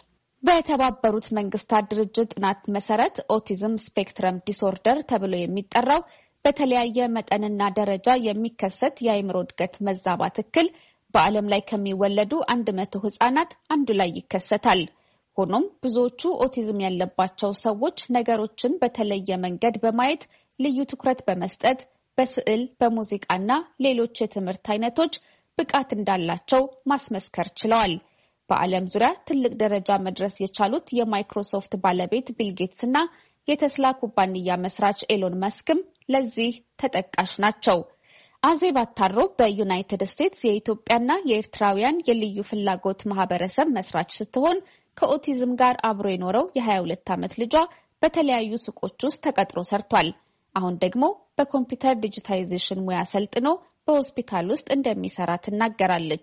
[SPEAKER 10] በተባበሩት መንግስታት ድርጅት ጥናት መሰረት ኦቲዝም ስፔክትረም ዲስኦርደር ተብሎ የሚጠራው በተለያየ መጠንና ደረጃ የሚከሰት የአእምሮ እድገት መዛባት እክል በዓለም ላይ ከሚወለዱ አንድ መቶ ህጻናት አንዱ ላይ ይከሰታል። ሆኖም ብዙዎቹ ኦቲዝም ያለባቸው ሰዎች ነገሮችን በተለየ መንገድ በማየት ልዩ ትኩረት በመስጠት በስዕል፣ በሙዚቃና ሌሎች የትምህርት አይነቶች ብቃት እንዳላቸው ማስመስከር ችለዋል። በዓለም ዙሪያ ትልቅ ደረጃ መድረስ የቻሉት የማይክሮሶፍት ባለቤት ቢል ጌትስ እና የቴስላ ኩባንያ መስራች ኤሎን መስክም ለዚህ ተጠቃሽ ናቸው። አዜብ አታሮ በዩናይትድ ስቴትስ የኢትዮጵያና የኤርትራውያን የልዩ ፍላጎት ማህበረሰብ መስራች ስትሆን ከኦቲዝም ጋር አብሮ የኖረው የሀያ ሁለት ዓመት ልጇ በተለያዩ ሱቆች ውስጥ ተቀጥሮ ሰርቷል። አሁን ደግሞ በኮምፒውተር ዲጂታይዜሽን ሙያ ሰልጥኖ በሆስፒታል ውስጥ እንደሚሰራ ትናገራለች።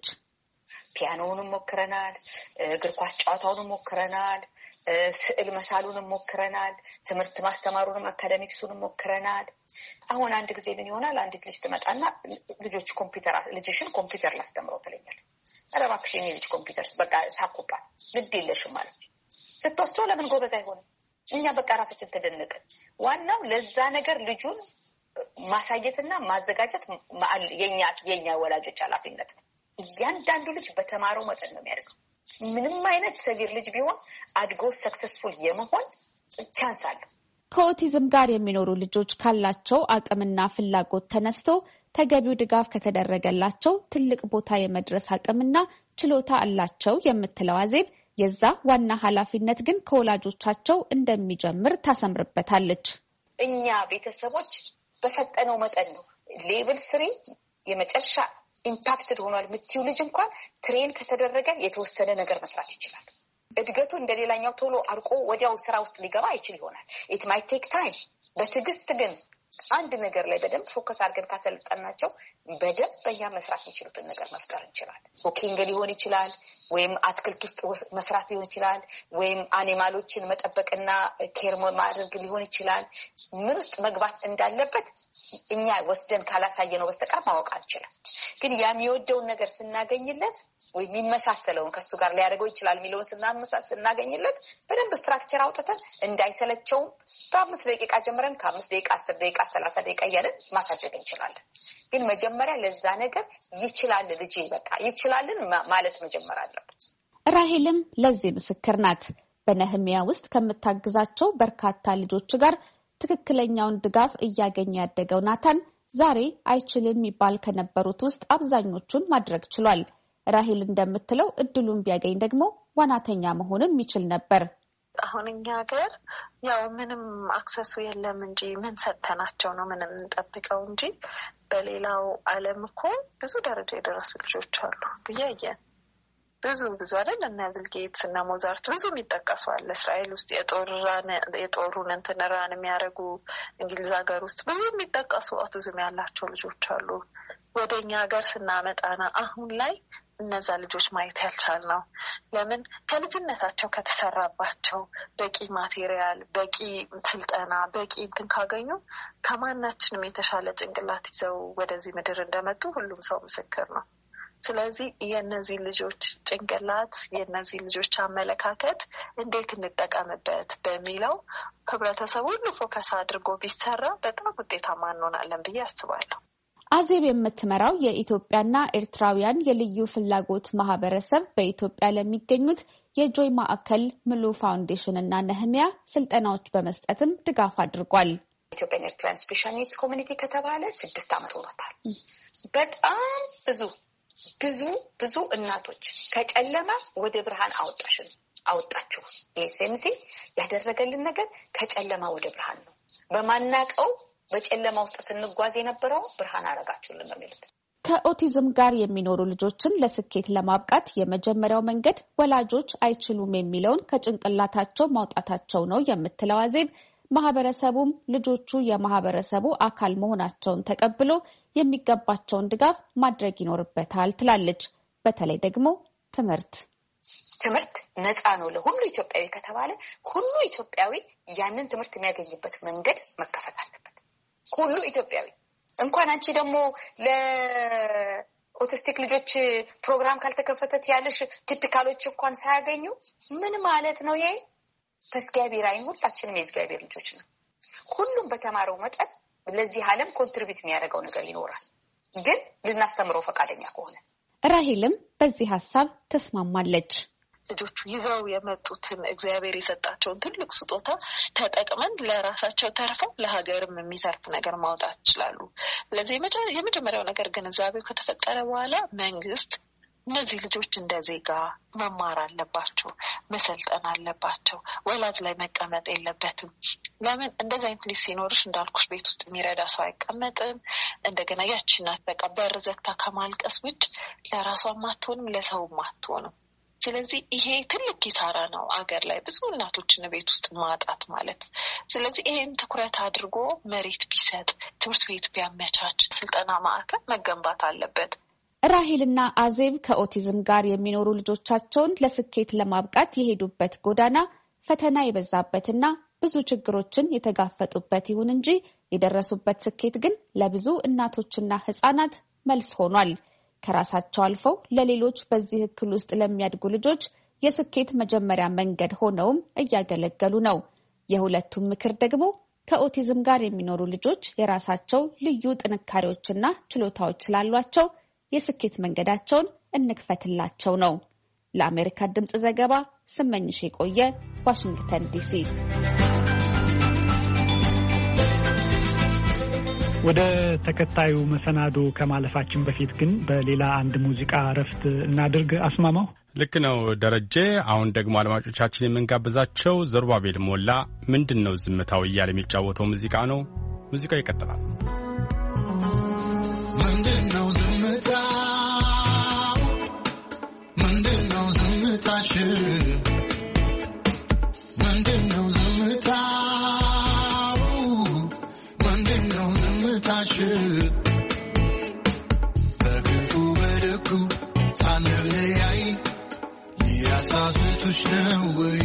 [SPEAKER 11] ፒያኖውንም ሞክረናል፣ እግር ኳስ ጨዋታውንም ሞክረናል፣ ስዕል መሳሉንም ሞክረናል፣ ትምህርት ማስተማሩንም አካዳሚክሱንም ሞክረናል። አሁን አንድ ጊዜ ምን ይሆናል፣ አንድ ልጅ ትመጣና ልጆች ኮምፒውተር ልጅሽን ኮምፒውተር ላስተምረው ትለኛለች። ኧረ እባክሽ የኔ ልጅ ኮምፒውተር በቃ ሳኩባል ግድ የለሽም ማለት ስትወስደው ለምን ጎበዝ አይሆንም? እኛ በቃ ራሳችን ተደነቅን። ዋናው ለዛ ነገር ልጁን ማሳየትና ማዘጋጀት የኛ የኛ ወላጆች ኃላፊነት ነው። እያንዳንዱ ልጅ በተማረው መጠን ነው የሚያደርገው። ምንም አይነት ሰቪር ልጅ ቢሆን አድጎ ሰክሰስፉል የመሆን ቻንስ አለው።
[SPEAKER 10] ከኦቲዝም ጋር የሚኖሩ ልጆች ካላቸው አቅምና ፍላጎት ተነስቶ ተገቢው ድጋፍ ከተደረገላቸው ትልቅ ቦታ የመድረስ አቅምና ችሎታ አላቸው የምትለው አዜብ የዛ ዋና ኃላፊነት ግን ከወላጆቻቸው እንደሚጀምር ታሰምርበታለች።
[SPEAKER 11] እኛ ቤተሰቦች በሰጠነው መጠን ነው ሌቭል ስሪ የመጨረሻ ኢምፓክትድ ሆኗል የምትይው ልጅ እንኳን ትሬን ከተደረገ የተወሰነ ነገር መስራት ይችላል። እድገቱ እንደሌላኛው ቶሎ አርቆ ወዲያው ስራ ውስጥ ሊገባ አይችል ይሆናል። ኢት ማይ ቴክ ታይም። በትዕግስት ግን አንድ ነገር ላይ በደንብ ፎከስ አድርገን ካሰለጠናቸው በደንብ በያ መስራት የሚችሉትን ነገር መፍጠር እንችላለን። ኩኪንግ ሊሆን ይችላል፣ ወይም አትክልት ውስጥ መስራት ሊሆን ይችላል፣ ወይም አኒማሎችን መጠበቅና ኬር ማድረግ ሊሆን ይችላል። ምን ውስጥ መግባት እንዳለበት እኛ ወስደን ካላሳየነው በስተቀር ማወቅ አንችልም። ግን ያ የሚወደውን ነገር ስናገኝለት ወይም የሚመሳሰለውን ከሱ ጋር ሊያደርገው ይችላል የሚለውን ስናገኝለት በደንብ ስትራክቸር አውጥተን እንዳይሰለቸውም ከአምስት ደቂቃ ጀምረን ከአምስት ደቂቃ አስር ደቂቃ ሰላሳ ደቂቃ እያለን ማሳደግ እንችላለን። ግን መጀመሪያ ለዛ ነገር ይችላል ልጅ በቃ ይችላልን ማለት መጀመር አለበት።
[SPEAKER 10] ራሄልም ለዚህ ምስክር ናት። በነህሚያ ውስጥ ከምታግዛቸው በርካታ ልጆች ጋር ትክክለኛውን ድጋፍ እያገኘ ያደገው ናታን ዛሬ አይችልም የሚባል ከነበሩት ውስጥ አብዛኞቹን ማድረግ ችሏል። ራሄል እንደምትለው እድሉን ቢያገኝ ደግሞ ዋናተኛ መሆንም ይችል ነበር።
[SPEAKER 4] አሁን እኛ ሀገር ያው ምንም አክሰሱ የለም እንጂ ምን ሰተናቸው ነው ምንም እንጠብቀው እንጂ በሌላው ዓለም እኮ ብዙ ደረጃ የደረሱ ልጆች አሉ ብያየን ብዙ ብዙ አይደል እና ቢል ጌትስ እና ሞዛርት ብዙ የሚጠቀሱ አለ። እስራኤል ውስጥ የጦራን የጦሩን እንትን ራን የሚያደርጉ እንግሊዝ ሀገር ውስጥ ብዙ የሚጠቀሱ ኦቲዝም ያላቸው ልጆች አሉ። ወደኛ ሀገር ስናመጣና አሁን ላይ እነዛ ልጆች ማየት ያልቻል ነው። ለምን ከልጅነታቸው ከተሰራባቸው በቂ ማቴሪያል፣ በቂ ስልጠና፣ በቂ እንትን ካገኙ ከማናችንም የተሻለ ጭንቅላት ይዘው ወደዚህ ምድር እንደመጡ ሁሉም ሰው ምስክር ነው። ስለዚህ የነዚህ ልጆች ጭንቅላት የነዚህ ልጆች አመለካከት እንዴት እንጠቀምበት በሚለው ህብረተሰቡ ሁሉ ፎከስ አድርጎ ቢሰራ በጣም ውጤታማ እንሆናለን ብዬ አስባለሁ።
[SPEAKER 10] አዜብ የምትመራው የኢትዮጵያና ኤርትራውያን የልዩ ፍላጎት ማህበረሰብ በኢትዮጵያ ለሚገኙት የጆይ ማዕከል ሙሉ ፋውንዴሽን እና ነህሚያ ስልጠናዎች በመስጠትም ድጋፍ አድርጓል።
[SPEAKER 11] ኢትዮጵያን ኤርትራን ስፔሻል ኒድስ ኮሚኒቲ ከተባለ ስድስት ዓመት ሆኖታል። በጣም ብዙ ብዙ ብዙ እናቶች ከጨለማ ወደ ብርሃን አወጣሽን አወጣችሁ። ኤስኤምሲ ያደረገልን ነገር ከጨለማ ወደ ብርሃን ነው። በማናቀው በጨለማ ውስጥ ስንጓዝ የነበረው ብርሃን አረጋችሁልን ነው የሚሉት።
[SPEAKER 10] ከኦቲዝም ጋር የሚኖሩ ልጆችን ለስኬት ለማብቃት የመጀመሪያው መንገድ ወላጆች አይችሉም የሚለውን ከጭንቅላታቸው ማውጣታቸው ነው የምትለው አዜብ፣ ማህበረሰቡም ልጆቹ የማህበረሰቡ አካል መሆናቸውን ተቀብሎ የሚገባቸውን ድጋፍ ማድረግ ይኖርበታል ትላለች። በተለይ ደግሞ ትምህርት
[SPEAKER 11] ትምህርት ነፃ ነው ለሁሉ ኢትዮጵያዊ ከተባለ ሁሉ ኢትዮጵያዊ ያንን ትምህርት የሚያገኝበት መንገድ መከፈት አለበት። ሁሉ ኢትዮጵያዊ እንኳን አንቺ ደግሞ ለኦቲስቲክ ልጆች ፕሮግራም ካልተከፈተት ያለሽ ቲፒካሎች እንኳን ሳያገኙ ምን ማለት ነው? ይሄ በእግዚአብሔር አይን ሁላችንም የእግዚአብሔር ልጆች ነው። ሁሉም በተማረው መጠን ለዚህ ዓለም ኮንትሪቢዩት የሚያደርገው ነገር ይኖራል፣ ግን ልናስተምረው ፈቃደኛ ከሆነ።
[SPEAKER 10] ራሄልም በዚህ ሀሳብ ተስማማለች።
[SPEAKER 4] ልጆቹ ይዘው የመጡትን እግዚአብሔር የሰጣቸውን ትልቅ ስጦታ ተጠቅመን ለራሳቸው ተርፈው ለሀገርም የሚተርፍ ነገር ማውጣት ይችላሉ። ስለዚህ የመጀመሪያው ነገር ግንዛቤው ከተፈጠረ በኋላ መንግስት እነዚህ ልጆች እንደ ዜጋ መማር አለባቸው፣ መሰልጠን አለባቸው። ወላጅ ላይ መቀመጥ የለበትም። ለምን እንደዚህ አይነት ልጅ ሲኖርሽ እንዳልኩሽ ቤት ውስጥ የሚረዳ ሰው አይቀመጥም። እንደገና ያቺ ናት በቃ በር ዘግታ ከማልቀስ ውጭ ለራሷም አትሆንም ለሰውም አትሆንም። ስለዚህ ይሄ ትልቅ ኪሳራ ነው አገር ላይ ብዙ እናቶችን ቤት ውስጥ ማጣት ማለት። ስለዚህ ይሄን ትኩረት አድርጎ መሬት ቢሰጥ፣ ትምህርት ቤት ቢያመቻች፣ ስልጠና ማዕከል መገንባት አለበት።
[SPEAKER 10] ራሄልና አዜብ ከኦቲዝም ጋር የሚኖሩ ልጆቻቸውን ለስኬት ለማብቃት የሄዱበት ጎዳና ፈተና የበዛበትና ብዙ ችግሮችን የተጋፈጡበት ይሁን እንጂ የደረሱበት ስኬት ግን ለብዙ እናቶችና ህጻናት መልስ ሆኗል። ከራሳቸው አልፈው ለሌሎች በዚህ እክል ውስጥ ለሚያድጉ ልጆች የስኬት መጀመሪያ መንገድ ሆነውም እያገለገሉ ነው። የሁለቱም ምክር ደግሞ ከኦቲዝም ጋር የሚኖሩ ልጆች የራሳቸው ልዩ ጥንካሬዎችና ችሎታዎች ስላሏቸው የስኬት መንገዳቸውን እንክፈትላቸው ነው። ለአሜሪካ ድምጽ ዘገባ ስመኝሽ የቆየ ዋሽንግተን ዲሲ።
[SPEAKER 1] ወደ ተከታዩ መሰናዶ ከማለፋችን በፊት ግን በሌላ አንድ ሙዚቃ እረፍት እናድርግ። አስማማው
[SPEAKER 2] ልክ ነው ደረጀ። አሁን ደግሞ አድማጮቻችን የምንጋብዛቸው ዘሩባቤል ሞላ ምንድነው ዝምታው እያለ የሚጫወተው ሙዚቃ ነው። ሙዚቃው ይቀጥላል።
[SPEAKER 12] ምንድነው ዝምታው? ምንድነው ዝምታሽ? ምንድነው ዝምታው? ምንድነው ዝምታሽ? በክፉ በደጉ ሳንለያይ ሊያሳስቱሽ ነው ወይ?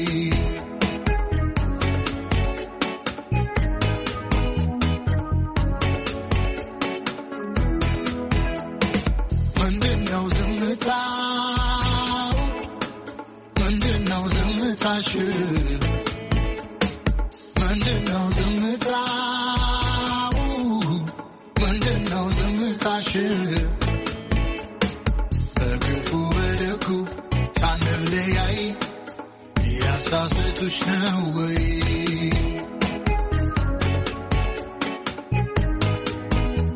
[SPEAKER 12] ምንድነው ዝምታው? ምንድነው ዝምታሽ? ምንድነው ዝምታው? ምንድነው ዝምታሽ? በክፉ በደጉ ሳንለያይ ሊያሳስቱሽ ነው ወይ?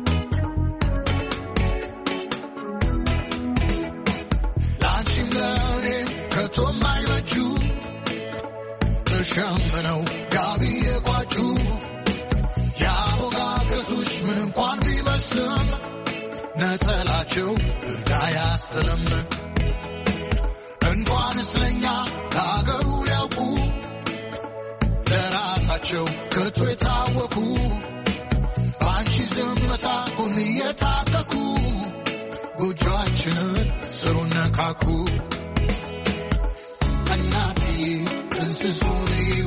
[SPEAKER 12] ሸምነው ጋቢ የቋጩ ያወጋገሱሽ ምን እንኳን ቢመስልም ነጠላቸው እርዳ ያስልም እንኳን ስለኛ ለአገሩ ሊያውቁ ለራሳቸው ከቶ የታወቁ አንቺ ዝምታ ጎን እየታከኩ ጎጆአችንን ስሩን ነካኩ እናትዬ እንስሱን እዩ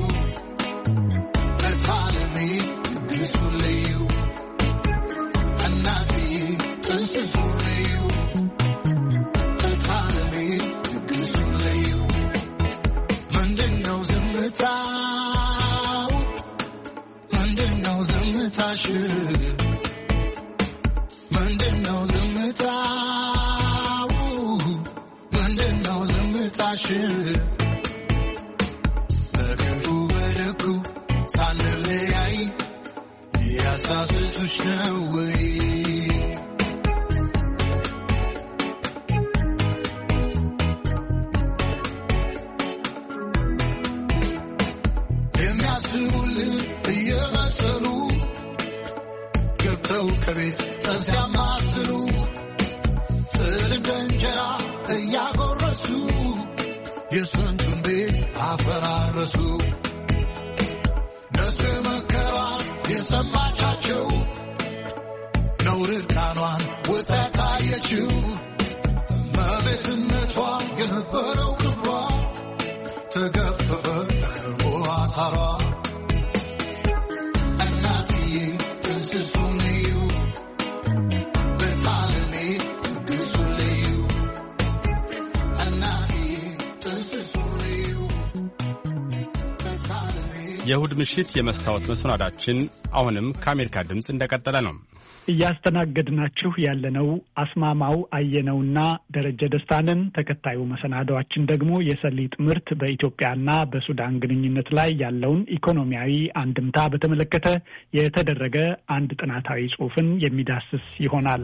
[SPEAKER 12] ለታለሜ ድግሱን ልዩ እናትዬ እንስሱን እዩ ለታለሜ ድግሱን ልዩ ምንድነው ዝምታው ምንድነው ዝምታሽ ምንድነው ዝምታው ምንድነው ዝምታሽ በክፉ በደጉ ሳንለያይ ያሳስቱሽ ነው ወይ የሚያስቡልን እየመሰሉ ገብተው ከቤት ጠብ ሲያማስሉ ጥል እንደ እንጀራ እያጎረሱ የስንቱን ቤት አፈራረሱ ነሱ የመከሯት የሰማቻቸው ነውር እርቃኗን ወጣ ታየችው መቤትነቷ የነበረው ክብሯ ተገፈፈ በአሳሯ እናትዬ እንስሱን እዩ በታለሜ ድግሱን ልዩ እናትዬ እንስሱን እዩ በታለሜ
[SPEAKER 2] የእሁድ ምሽት የመስታወት መሰናዳችን አሁንም ከአሜሪካ ድምፅ እንደቀጠለ ነው።
[SPEAKER 1] እያስተናገድናችሁ ያለነው አስማማው አየነውና ደረጀ ደስታንን። ተከታዩ መሰናዳችን ደግሞ የሰሊጥ ምርት በኢትዮጵያና በሱዳን ግንኙነት ላይ ያለውን ኢኮኖሚያዊ አንድምታ በተመለከተ የተደረገ አንድ ጥናታዊ ጽሑፍን የሚዳስስ ይሆናል።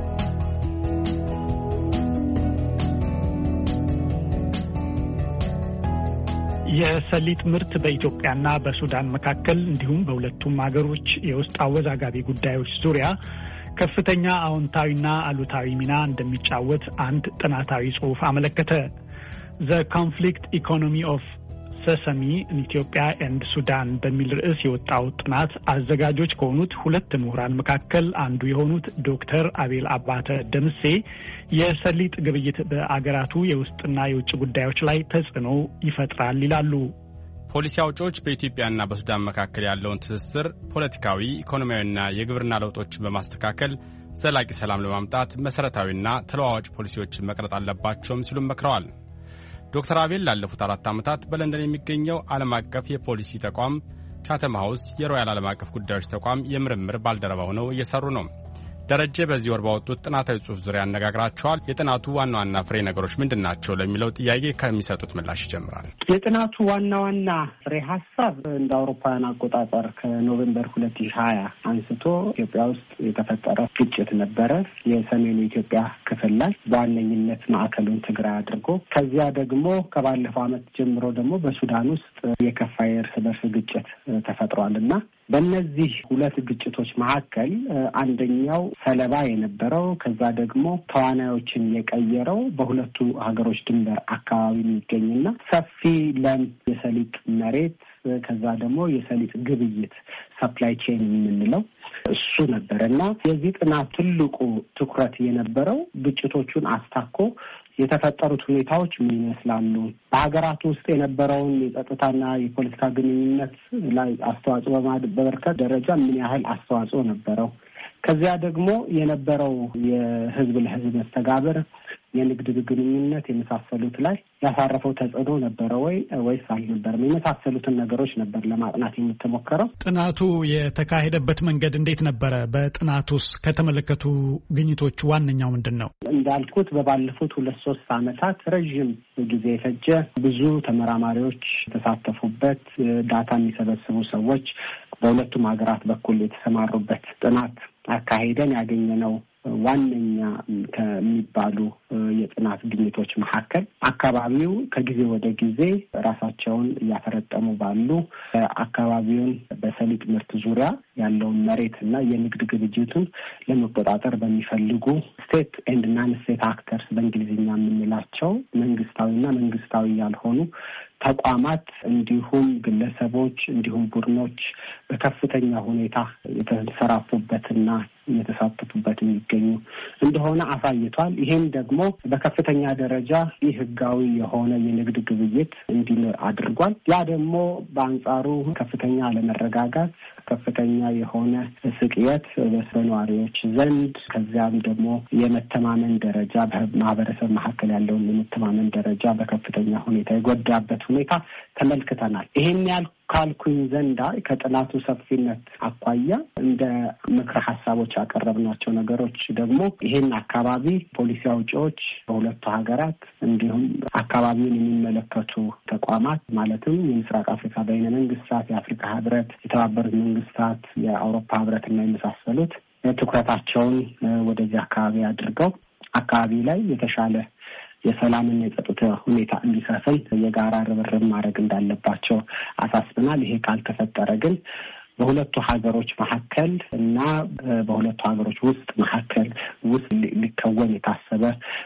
[SPEAKER 1] የሰሊጥ ምርት በኢትዮጵያና በሱዳን መካከል እንዲሁም በሁለቱም ሀገሮች የውስጥ አወዛጋቢ ጉዳዮች ዙሪያ ከፍተኛ አዎንታዊና አሉታዊ ሚና እንደሚጫወት አንድ ጥናታዊ ጽሑፍ አመለከተ። ዘ ኮንፍሊክት ኢኮኖሚ ኦፍ ሰሰሚ ኢትዮጵያ ኤንድ ሱዳን በሚል ርዕስ የወጣው ጥናት አዘጋጆች ከሆኑት ሁለት ምሁራን መካከል አንዱ የሆኑት ዶክተር አቤል አባተ ደምሴ የሰሊጥ ግብይት በአገራቱ የውስጥና የውጭ ጉዳዮች ላይ ተጽዕኖ ይፈጥራል ይላሉ።
[SPEAKER 2] ፖሊሲ አውጪዎች በኢትዮጵያና በሱዳን መካከል ያለውን ትስስር ፖለቲካዊ፣ ኢኮኖሚያዊና የግብርና ለውጦችን በማስተካከል ዘላቂ ሰላም ለማምጣት መሰረታዊና ተለዋዋጭ ፖሊሲዎችን መቅረጥ አለባቸውም ሲሉም መክረዋል። ዶክተር አቤል ላለፉት አራት ዓመታት በለንደን የሚገኘው ዓለም አቀፍ የፖሊሲ ተቋም ቻተም ሃውስ የሮያል ዓለም አቀፍ ጉዳዮች ተቋም የምርምር ባልደረባ ሆነው እየሰሩ ነው። ደረጀ በዚህ ወር ባወጡት ጥናታዊ ጽሑፍ ዙሪያ ያነጋግራቸዋል። የጥናቱ ዋና ዋና ፍሬ ነገሮች ምንድን ናቸው ለሚለው ጥያቄ ከሚሰጡት ምላሽ ይጀምራል።
[SPEAKER 6] የጥናቱ ዋና ዋና ፍሬ ሀሳብ እንደ አውሮፓውያን አቆጣጠር ከኖቬምበር ሁለት ሺህ ሀያ አንስቶ ኢትዮጵያ ውስጥ የተፈጠረ ግጭት ነበረ። የሰሜኑ ኢትዮጵያ ክፍል ላይ በዋነኝነት ማዕከሉን ትግራይ አድርጎ፣ ከዚያ ደግሞ ከባለፈው ዓመት ጀምሮ ደግሞ በሱዳን ውስጥ የከፋ የእርስ በርስ ግጭት ተፈጥሯል እና በእነዚህ ሁለት ግጭቶች መካከል አንደኛው ሰለባ የነበረው ከዛ ደግሞ ተዋናዮችን የቀየረው በሁለቱ ሀገሮች ድንበር አካባቢ የሚገኝና ሰፊ ለም የሰሊጥ መሬት ከዛ ደግሞ የሰሊጥ ግብይት ሰፕላይ ቼን የምንለው እሱ ነበር እና የዚህ ጥናት ትልቁ ትኩረት የነበረው ግጭቶቹን አስታኮ የተፈጠሩት ሁኔታዎች ምን ይመስላሉ፣ በሀገራቱ ውስጥ የነበረውን የጸጥታና የፖለቲካ ግንኙነት ላይ አስተዋጽኦ በማበርከት ደረጃ ምን ያህል አስተዋጽኦ ነበረው፣ ከዚያ ደግሞ የነበረው የህዝብ ለህዝብ መስተጋብር፣ የንግድ ግንኙነት የመሳሰሉት ላይ ያሳረፈው ተጽዕኖ ነበረ ወይ ወይስ አልነበረም? የመሳሰሉትን ነገሮች ነበር ለማጥናት የምትሞከረው።
[SPEAKER 1] ጥናቱ የተካሄደበት መንገድ እንዴት ነበረ? በጥናቱስ ከተመለከቱ ግኝቶች ዋነኛው ምንድን ነው?
[SPEAKER 6] እንዳልኩት በባለፉት ሁለት ሶስት ዓመታት ረዥም ጊዜ የፈጀ ብዙ ተመራማሪዎች የተሳተፉበት ዳታ የሚሰበስቡ ሰዎች በሁለቱም ሀገራት በኩል የተሰማሩበት ጥናት አካሄደን ያገኘነው ዋነኛ ከሚባሉ የጥናት ግኝቶች መካከል አካባቢው ከጊዜ ወደ ጊዜ ራሳቸውን እያፈረጠሙ ባሉ አካባቢውን በሰሊጥ ምርት ዙሪያ ያለውን መሬትና የንግድ ግብይቱን ለመቆጣጠር በሚፈልጉ ስቴት ኤንድ ናን ስቴት አክተርስ በእንግሊዝኛ የምንላቸው መንግስታዊና መንግስታዊ ያልሆኑ ተቋማት እንዲሁም ግለሰቦች እንዲሁም ቡድኖች በከፍተኛ ሁኔታ የተሰራፉበትና የተሳተፉበት የሚገኙ እንደሆነ አሳይቷል። ይሄም ደግሞ በከፍተኛ ደረጃ ህጋዊ የሆነ የንግድ ግብይት እንዲኖር አድርጓል። ያ ደግሞ በአንጻሩ ከፍተኛ አለመረጋጋት፣ ከፍተኛ የሆነ ስቅየት በነዋሪዎች ዘንድ ከዚያም ደግሞ የመተማመን ደረጃ በማህበረሰብ መካከል ያለውን የመተማመን ደረጃ በከፍተኛ ሁኔታ የጎዳበት ሁኔታ ተመልክተናል። ይሄን ያል ካልኩኝ ዘንዳ ከጥናቱ ሰፊነት አኳያ እንደ ምክረ ሀሳቦች ያቀረብናቸው ነገሮች ደግሞ ይሄን አካባቢ ፖሊሲ አውጪዎች በሁለቱ ሀገራት እንዲሁም አካባቢውን የሚመለከቱ ተቋማት ማለትም የምስራቅ አፍሪካ በይነ መንግስታት፣ የአፍሪካ ህብረት፣ የተባበሩት መንግስታት፣ የአውሮፓ ህብረትና የመሳሰሉት ትኩረታቸውን ወደዚህ አካባቢ አድርገው አካባቢ ላይ የተሻለ የሰላምና የጸጥታ ሁኔታ እንዲሰፍን የጋራ ርብርብ ማድረግ እንዳለባቸው አሳስበናል። ይሄ ካልተፈጠረ ግን በሁለቱ ሀገሮች መካከል እና በሁለቱ ሀገሮች ውስጥ መካከል ውስጥ ሊከወን የታሰበ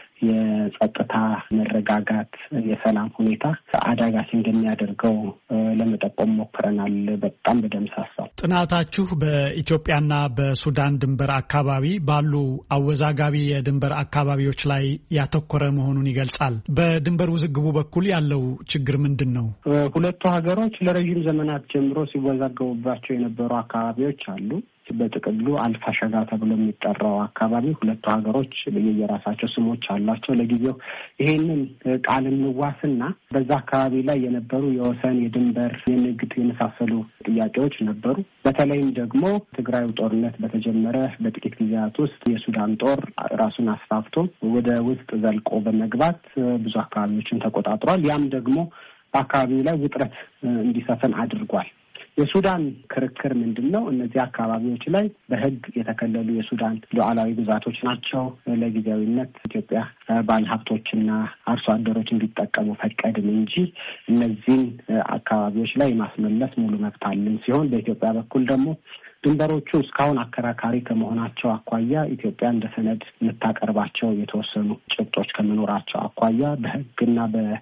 [SPEAKER 6] የጸጥታ መረጋጋት፣ የሰላም ሁኔታ አዳጋች እንደሚያደርገው ለመጠቆም ሞክረናል። በጣም በደምሳሳው
[SPEAKER 1] ጥናታችሁ በኢትዮጵያና በሱዳን ድንበር አካባቢ ባሉ አወዛጋቢ የድንበር አካባቢዎች ላይ ያተኮረ መሆኑን ይገልጻል። በድንበር ውዝግቡ በኩል ያለው ችግር ምንድን ነው?
[SPEAKER 6] ሁለቱ ሀገሮች ለረጅም ዘመናት ጀምሮ ሲወዛገቡባቸው የነበሩ አካባቢዎች አሉ። በጥቅሉ አልፋሸጋ ተብሎ የሚጠራው አካባቢ ሁለቱ ሀገሮች የየራሳቸው ስሞች አሏቸው። ለጊዜው ይሄንን ቃል እንዋስና በዛ አካባቢ ላይ የነበሩ የወሰን፣ የድንበር፣ የንግድ የመሳሰሉ ጥያቄዎች ነበሩ። በተለይም ደግሞ ትግራዩ ጦርነት በተጀመረ በጥቂት ጊዜያት ውስጥ የሱዳን ጦር ራሱን አስፋፍቶ ወደ ውስጥ ዘልቆ በመግባት ብዙ አካባቢዎችን ተቆጣጥሯል። ያም ደግሞ በአካባቢው ላይ ውጥረት እንዲሰፍን አድርጓል። የሱዳን ክርክር ምንድን ነው? እነዚህ አካባቢዎች ላይ በሕግ የተከለሉ የሱዳን ሉዓላዊ ግዛቶች ናቸው። ለጊዜያዊነት ኢትዮጵያ ባለሀብቶችና አርሶ አደሮች እንዲጠቀሙ ፈቀድን እንጂ እነዚህን አካባቢዎች ላይ የማስመለስ ሙሉ መብት አለን ሲሆን በኢትዮጵያ በኩል ደግሞ ድንበሮቹ እስካሁን አከራካሪ ከመሆናቸው አኳያ ኢትዮጵያ እንደ ሰነድ የምታቀርባቸው የተወሰኑ ጭብጦች ከመኖራቸው አኳያ በሕግና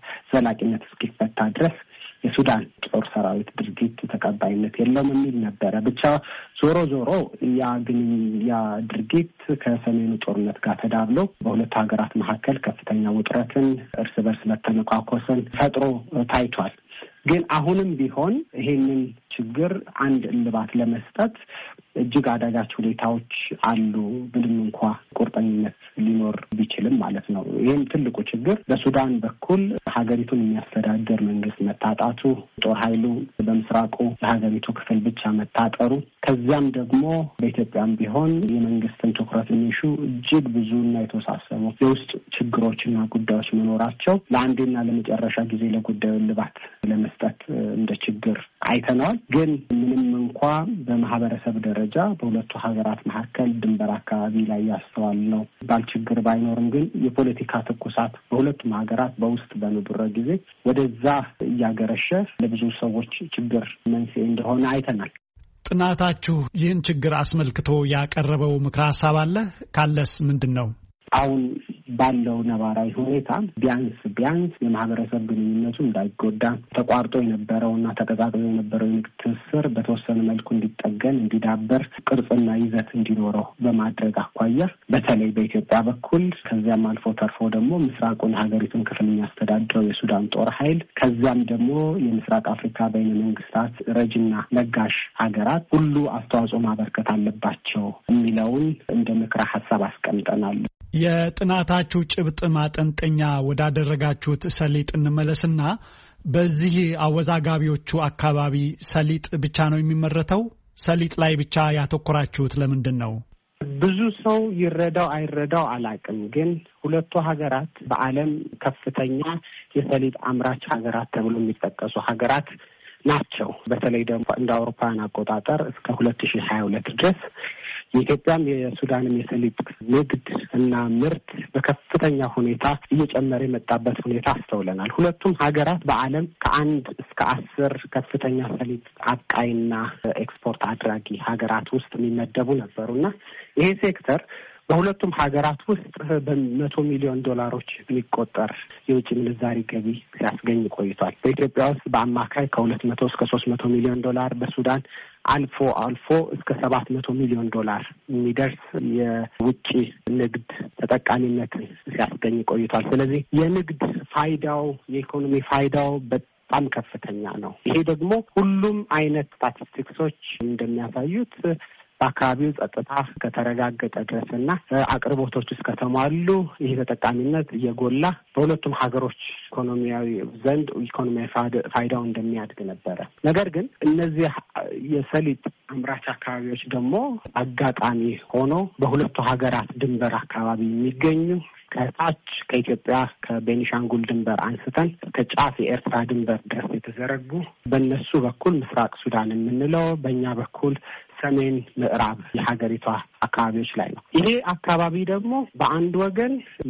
[SPEAKER 6] በዘላቂነት እስኪፈታ ድረስ የሱዳን ጦር ሰራዊት ድርጊት ተቀባይነት የለውም የሚል ነበረ። ብቻ ዞሮ ዞሮ ያ ግን ያ ድርጊት ከሰሜኑ ጦርነት ጋር ተዳብሎ በሁለቱ ሀገራት መካከል ከፍተኛ ውጥረትን፣ እርስ በርስ መተነኳኮስን ፈጥሮ ታይቷል። ግን አሁንም ቢሆን ይሄንን ችግር አንድ እልባት ለመስጠት እጅግ አዳጋች ሁኔታዎች አሉ። ምንም እንኳ ቁርጠኝነት ሊኖር ቢችልም ማለት ነው። ይህም ትልቁ ችግር በሱዳን በኩል ሀገሪቱን የሚያስተዳድር መንግስት መታጣቱ፣ ጦር ኃይሉ በምስራቁ የሀገሪቱ ክፍል ብቻ መታጠሩ፣ ከዚያም ደግሞ በኢትዮጵያም ቢሆን የመንግስትን ትኩረት የሚሹ እጅግ ብዙና የተወሳሰቡ የውስጥ ችግሮችና ጉዳዮች መኖራቸው ለአንዴና ለመጨረሻ ጊዜ ለጉዳዩ እልባት ለመስጠት እንደ ችግር አይተነዋል። ግን ምንም እንኳ በማህበረሰብ ደረጃ በሁለቱ ሀገራት መካከል ድንበር አካባቢ ላይ ያስተዋል ነው ባል ችግር ባይኖርም ግን የፖለቲካ ትኩሳት በሁለቱም ሀገራት በውስጥ በነበረ ጊዜ ወደዛ እያገረሸ ለብዙ ሰዎች ችግር መንስኤ እንደሆነ አይተናል።
[SPEAKER 1] ጥናታችሁ ይህን ችግር አስመልክቶ ያቀረበው ምክረ ሀሳብ አለ? ካለስ ምንድን ነው?
[SPEAKER 6] አሁን ባለው ነባራዊ ሁኔታ ቢያንስ ቢያንስ የማህበረሰብ ግንኙነቱ እንዳይጎዳ ተቋርጦ የነበረውና ተቀዛቅዞ የነበረው የንግድ ትስስር በተወሰነ መልኩ እንዲጠገን፣ እንዲዳበር፣ ቅርጽና ይዘት እንዲኖረው በማድረግ አኳያ በተለይ በኢትዮጵያ በኩል ከዚያም አልፎ ተርፎ ደግሞ ምስራቁን ሀገሪቱን ክፍል የሚያስተዳድረው የሱዳን ጦር ኃይል ከዚያም ደግሞ የምስራቅ አፍሪካ በይነ መንግስታት ረጅና ለጋሽ ሀገራት ሁሉ አስተዋጽኦ ማበርከት አለባቸው የሚለውን እንደ ምክረ ሀሳብ አስቀምጠናል።
[SPEAKER 1] የጥናታችሁ ጭብጥ ማጠንጠኛ ወዳደረጋችሁት ሰሊጥ እንመለስና በዚህ አወዛጋቢዎቹ አካባቢ ሰሊጥ ብቻ ነው የሚመረተው? ሰሊጥ ላይ ብቻ ያተኮራችሁት ለምንድን ነው?
[SPEAKER 6] ብዙ ሰው ይረዳው አይረዳው አላውቅም፣ ግን ሁለቱ ሀገራት በዓለም ከፍተኛ የሰሊጥ አምራች ሀገራት ተብሎ የሚጠቀሱ ሀገራት ናቸው። በተለይ ደግሞ እንደ አውሮፓውያን አቆጣጠር እስከ ሁለት ሺህ ሀያ ሁለት ድረስ የኢትዮጵያም የሱዳንም የሰሊጥ ንግድ እና ምርት በከፍተኛ ሁኔታ እየጨመረ የመጣበት ሁኔታ አስተውለናል። ሁለቱም ሀገራት በዓለም ከአንድ እስከ አስር ከፍተኛ ሰሊጥ አብቃይና ኤክስፖርት አድራጊ ሀገራት ውስጥ የሚመደቡ ነበሩና ይሄ ሴክተር በሁለቱም ሀገራት ውስጥ በመቶ ሚሊዮን ዶላሮች የሚቆጠር የውጭ ምንዛሪ ገቢ ሲያስገኝ ቆይቷል። በኢትዮጵያ ውስጥ በአማካይ ከሁለት መቶ እስከ ሶስት መቶ ሚሊዮን ዶላር፣ በሱዳን አልፎ አልፎ እስከ ሰባት መቶ ሚሊዮን ዶላር የሚደርስ የውጭ ንግድ ተጠቃሚነትን ሲያስገኝ ቆይቷል። ስለዚህ የንግድ ፋይዳው የኢኮኖሚ ፋይዳው በጣም ከፍተኛ ነው። ይሄ ደግሞ ሁሉም አይነት ስታቲስቲክሶች እንደሚያሳዩት በአካባቢው ጸጥታ ከተረጋገጠ ድረስና አቅርቦቶች እስከተሟሉ ይህ ተጠቃሚነት እየጎላ በሁለቱም ሀገሮች ኢኮኖሚያዊ ዘንድ ኢኮኖሚያዊ ፋይዳው እንደሚያድግ ነበረ። ነገር ግን እነዚህ የሰሊጥ አምራች አካባቢዎች ደግሞ አጋጣሚ ሆኖ በሁለቱ ሀገራት ድንበር አካባቢ የሚገኙ ከታች ከኢትዮጵያ ከቤኒሻንጉል ድንበር አንስተን ከጫፍ የኤርትራ ድንበር ድረስ የተዘረጉ በእነሱ በኩል ምስራቅ ሱዳን የምንለው በእኛ በኩል ሰሜን ምዕራብ የሀገሪቷ አካባቢዎች ላይ ነው። ይሄ አካባቢ ደግሞ በአንድ ወገን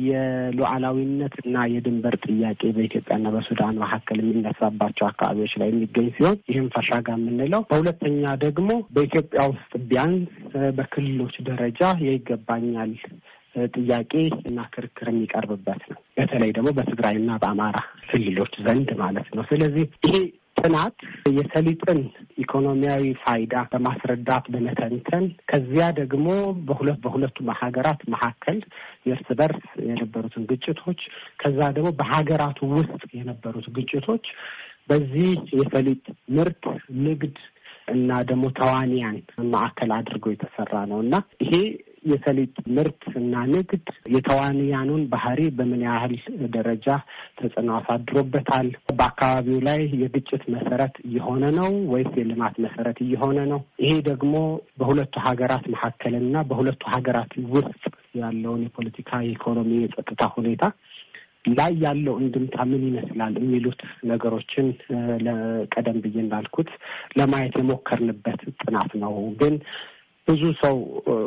[SPEAKER 6] የሉዓላዊነት እና የድንበር ጥያቄ በኢትዮጵያና በሱዳን መካከል የሚነሳባቸው አካባቢዎች ላይ የሚገኝ ሲሆን ይህም ፋሻጋ የምንለው፣ በሁለተኛ ደግሞ በኢትዮጵያ ውስጥ ቢያንስ በክልሎች ደረጃ የይገባኛል ጥያቄ እና ክርክር የሚቀርብበት ነው። በተለይ ደግሞ በትግራይና በአማራ ክልሎች ዘንድ ማለት ነው። ስለዚህ ይሄ ጥናት የሰሊጥን ኢኮኖሚያዊ ፋይዳ በማስረዳት በመተንተን ከዚያ ደግሞ በሁለት በሁለቱ ሀገራት መካከል የእርስ በርስ የነበሩትን ግጭቶች ከዛ ደግሞ በሀገራቱ ውስጥ የነበሩት ግጭቶች በዚህ የሰሊጥ ምርት ንግድ እና ደግሞ ተዋንያን ማዕከል አድርጎ የተሰራ ነው እና ይሄ የሰሊጥ ምርት እና ንግድ የተዋንያኑን ባህሪ በምን ያህል ደረጃ ተጽዕኖ አሳድሮበታል? በአካባቢው ላይ የግጭት መሰረት እየሆነ ነው ወይስ የልማት መሰረት እየሆነ ነው? ይሄ ደግሞ በሁለቱ ሀገራት መካከልና በሁለቱ ሀገራት ውስጥ ያለውን የፖለቲካ፣ የኢኮኖሚ፣ የጸጥታ ሁኔታ ላይ ያለው እንድምታ ምን ይመስላል የሚሉት ነገሮችን ለቀደም ብዬ እንዳልኩት ለማየት የሞከርንበት ጥናት ነው። ግን ብዙ ሰው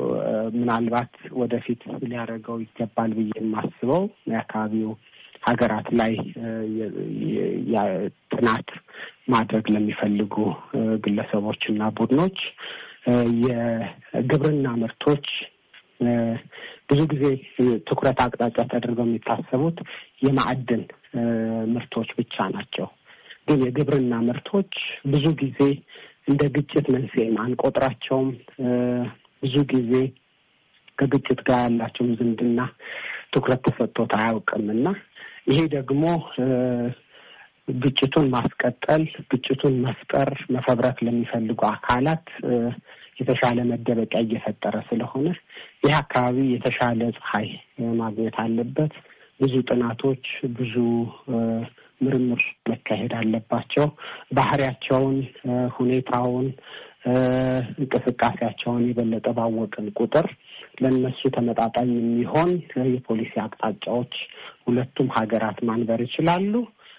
[SPEAKER 6] ምናልባት ወደፊት ሊያደርገው ይገባል ብዬ የማስበው የአካባቢው ሀገራት ላይ ጥናት ማድረግ ለሚፈልጉ ግለሰቦችና ቡድኖች የግብርና ምርቶች ብዙ ጊዜ ትኩረት አቅጣጫ ተደርገው የሚታሰቡት የማዕድን ምርቶች ብቻ ናቸው። ግን የግብርና ምርቶች ብዙ ጊዜ እንደ ግጭት መንስኤም አንቆጥራቸውም። ብዙ ጊዜ ከግጭት ጋር ያላቸውም ዝምድና ትኩረት ተሰጥቶት አያውቅም እና ይሄ ደግሞ ግጭቱን ማስቀጠል፣ ግጭቱን መፍጠር፣ መፈብረክ ለሚፈልጉ አካላት የተሻለ መደበቂያ እየፈጠረ ስለሆነ ይህ አካባቢ የተሻለ ፀሐይ ማግኘት አለበት። ብዙ ጥናቶች፣ ብዙ ምርምር መካሄድ አለባቸው። ባህሪያቸውን፣ ሁኔታውን፣ እንቅስቃሴያቸውን የበለጠ ባወቅን ቁጥር ለነሱ ተመጣጣኝ የሚሆን የፖሊሲ አቅጣጫዎች ሁለቱም ሀገራት ማንበር ይችላሉ።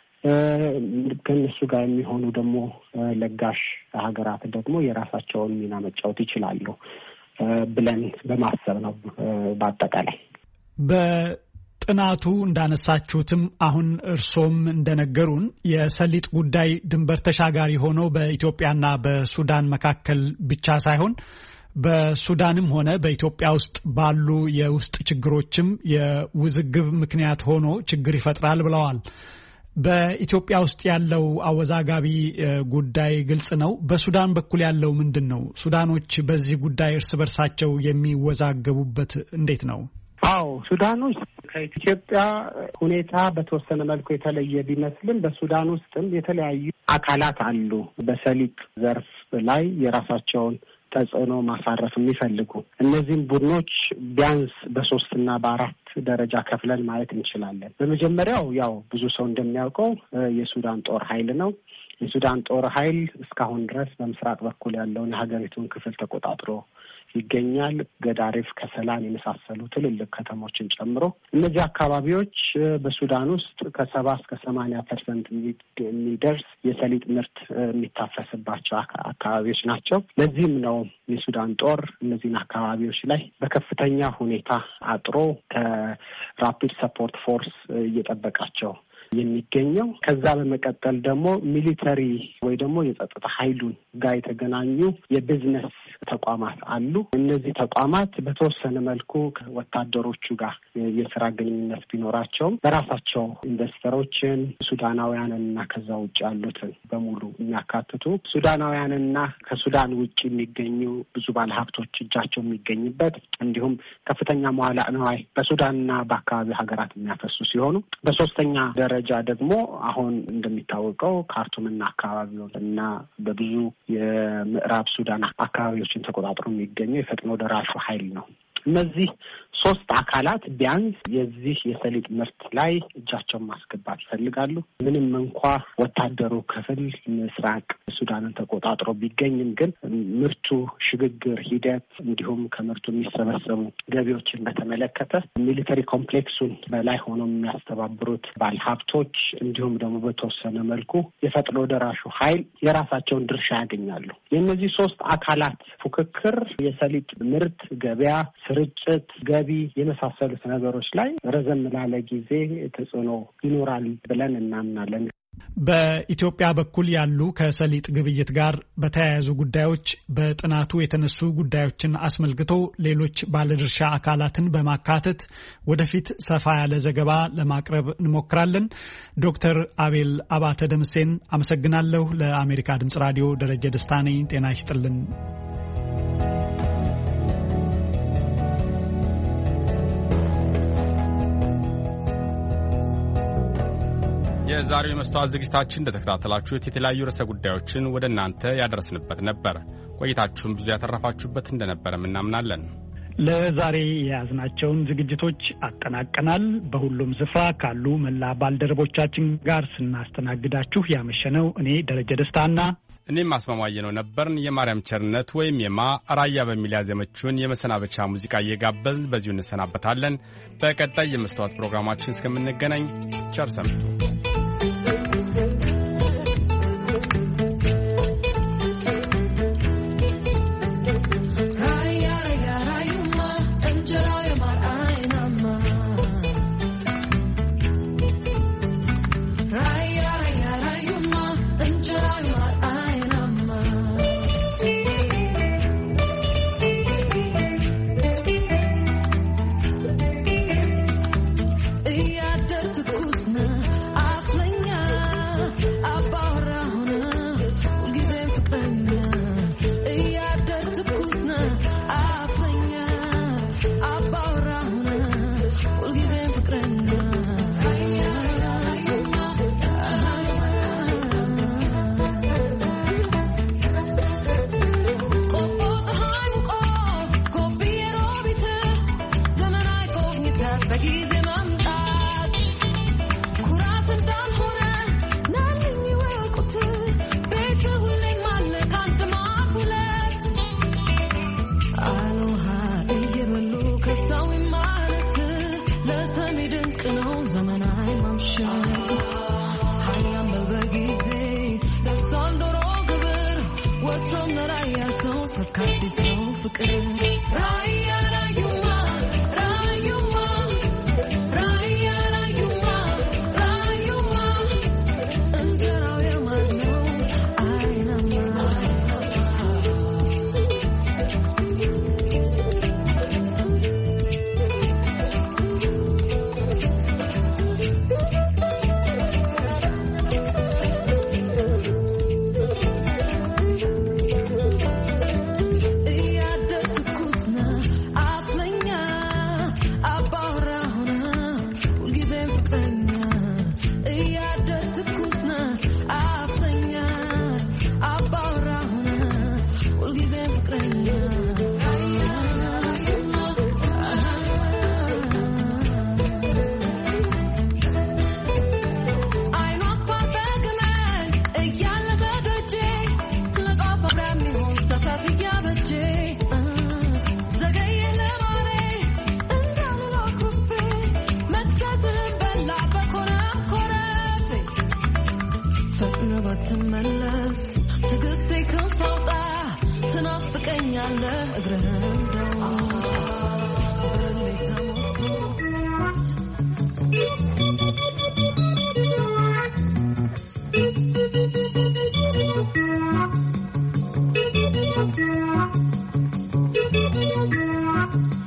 [SPEAKER 6] ከእነሱ ጋር የሚሆኑ ደግሞ ለጋሽ ሀገራት ደግሞ የራሳቸውን ሚና መጫወት ይችላሉ ብለን በማሰብ ነው። በአጠቃላይ በጥናቱ እንዳነሳችሁትም አሁን እርሶም እንደነገሩን የሰሊጥ ጉዳይ ድንበር ተሻጋሪ ሆኖ በኢትዮጵያና በሱዳን መካከል ብቻ ሳይሆን በሱዳንም ሆነ በኢትዮጵያ ውስጥ ባሉ የውስጥ ችግሮችም የውዝግብ ምክንያት ሆኖ ችግር ይፈጥራል ብለዋል። በኢትዮጵያ ውስጥ ያለው አወዛጋቢ ጉዳይ ግልጽ ነው። በሱዳን በኩል ያለው ምንድን ነው? ሱዳኖች በዚህ ጉዳይ እርስ በርሳቸው የሚወዛገቡበት እንዴት ነው? አዎ፣ ሱዳኖች ከኢትዮጵያ ሁኔታ በተወሰነ መልኩ የተለየ ቢመስልም በሱዳን ውስጥም የተለያዩ አካላት አሉ በሰሊጥ ዘርፍ ላይ የራሳቸውን ተጽዕኖ ማሳረፍ የሚፈልጉ። እነዚህም ቡድኖች ቢያንስ በሶስትና በአራት ደረጃ ከፍለን ማየት እንችላለን። በመጀመሪያው ያው ብዙ ሰው እንደሚያውቀው የሱዳን ጦር ኃይል ነው። የሱዳን ጦር ኃይል እስካሁን ድረስ በምስራቅ በኩል ያለውን የሀገሪቱን ክፍል ተቆጣጥሮ ይገኛል። ገዳሪፍ፣ ከሰላን የመሳሰሉ ትልልቅ ከተሞችን ጨምሮ እነዚህ አካባቢዎች በሱዳን ውስጥ ከሰባ እስከ ሰማንያ ፐርሰንት የሚደርስ የሰሊጥ ምርት የሚታፈስባቸው አካባቢዎች ናቸው። ለዚህም ነው የሱዳን ጦር እነዚህን አካባቢዎች ላይ በከፍተኛ ሁኔታ አጥሮ ከራፒድ ሰፖርት ፎርስ እየጠበቃቸው የሚገኘው። ከዛ በመቀጠል ደግሞ ሚሊተሪ ወይ ደግሞ የጸጥታ ኃይሉን ጋር የተገናኙ የቢዝነስ ተቋማት አሉ። እነዚህ ተቋማት በተወሰነ መልኩ ከወታደሮቹ ጋር የስራ ግንኙነት ቢኖራቸውም በራሳቸው ኢንቨስተሮችን ሱዳናውያንና ከዛ ውጭ ያሉትን በሙሉ የሚያካትቱ ሱዳናውያንና ከሱዳን ውጭ የሚገኙ ብዙ ባለሀብቶች እጃቸው የሚገኝበት እንዲሁም ከፍተኛ መዋዕለ ንዋይ በሱዳንና በአካባቢ ሀገራት የሚያፈሱ ሲሆኑ በሶስተኛ ደረጃ ደግሞ አሁን እንደሚታወቀው ካርቱምና አካባቢው እና በብዙ የምዕራብ ሱዳን አካባቢዎችን ተቆጣጥሮ የሚገኘው የፈጥኖ ደራሹ ኃይል ነው። እነዚህ ሶስት አካላት ቢያንስ የዚህ የሰሊጥ ምርት ላይ እጃቸውን ማስገባት ይፈልጋሉ። ምንም እንኳ ወታደሩ ክፍል ምስራቅ ሱዳንን ተቆጣጥሮ ቢገኝም ግን ምርቱ ሽግግር ሂደት እንዲሁም ከምርቱ የሚሰበሰቡ ገቢዎችን በተመለከተ ሚሊተሪ ኮምፕሌክሱን በላይ ሆኖ የሚያስተባብሩት ባለሀብቶች እንዲሁም ደግሞ በተወሰነ መልኩ የፈጥኖ ደራሹ ኃይል የራሳቸውን ድርሻ ያገኛሉ። የእነዚህ ሶስት አካላት ፉክክር የሰሊጥ ምርት ገበያ፣ ስርጭት፣ ገቢ የመሳሰሉት ነገሮች ላይ ረዘም ላለ ጊዜ ተጽዕኖ ይኖራል ብለን እናምናለን።
[SPEAKER 1] በኢትዮጵያ በኩል ያሉ ከሰሊጥ ግብይት ጋር በተያያዙ ጉዳዮች በጥናቱ የተነሱ ጉዳዮችን አስመልክቶ ሌሎች ባለድርሻ አካላትን በማካተት ወደፊት ሰፋ ያለ ዘገባ ለማቅረብ እንሞክራለን። ዶክተር አቤል አባተ ደምሴን አመሰግናለሁ። ለአሜሪካ ድምጽ ራዲዮ ደረጀ ደስታ ነኝ። ጤና ይስጥልን።
[SPEAKER 2] የዛሬው የመስተዋት ዝግጅታችን እንደተከታተላችሁት የተለያዩ ርዕሰ ጉዳዮችን ወደ እናንተ ያደረስንበት ነበር። ቆይታችሁን ብዙ ያተረፋችሁበት እንደነበረ እናምናለን።
[SPEAKER 1] ለዛሬ የያዝናቸውን ዝግጅቶች አጠናቀናል። በሁሉም ስፍራ ካሉ መላ ባልደረቦቻችን ጋር ስናስተናግዳችሁ ያመሸነው እኔ ደረጀ ደስታና
[SPEAKER 2] እኔም አስማማየ ነው ነበርን። የማርያም ቸርነት ወይም የማ ራያ በሚል ያዘመችውን የመሰናበቻ ሙዚቃ እየጋበዝን በዚሁ እንሰናበታለን። በቀጣይ የመስተዋት ፕሮግራማችን እስከምንገናኝ ቸር ሰንብቱ።
[SPEAKER 12] Right.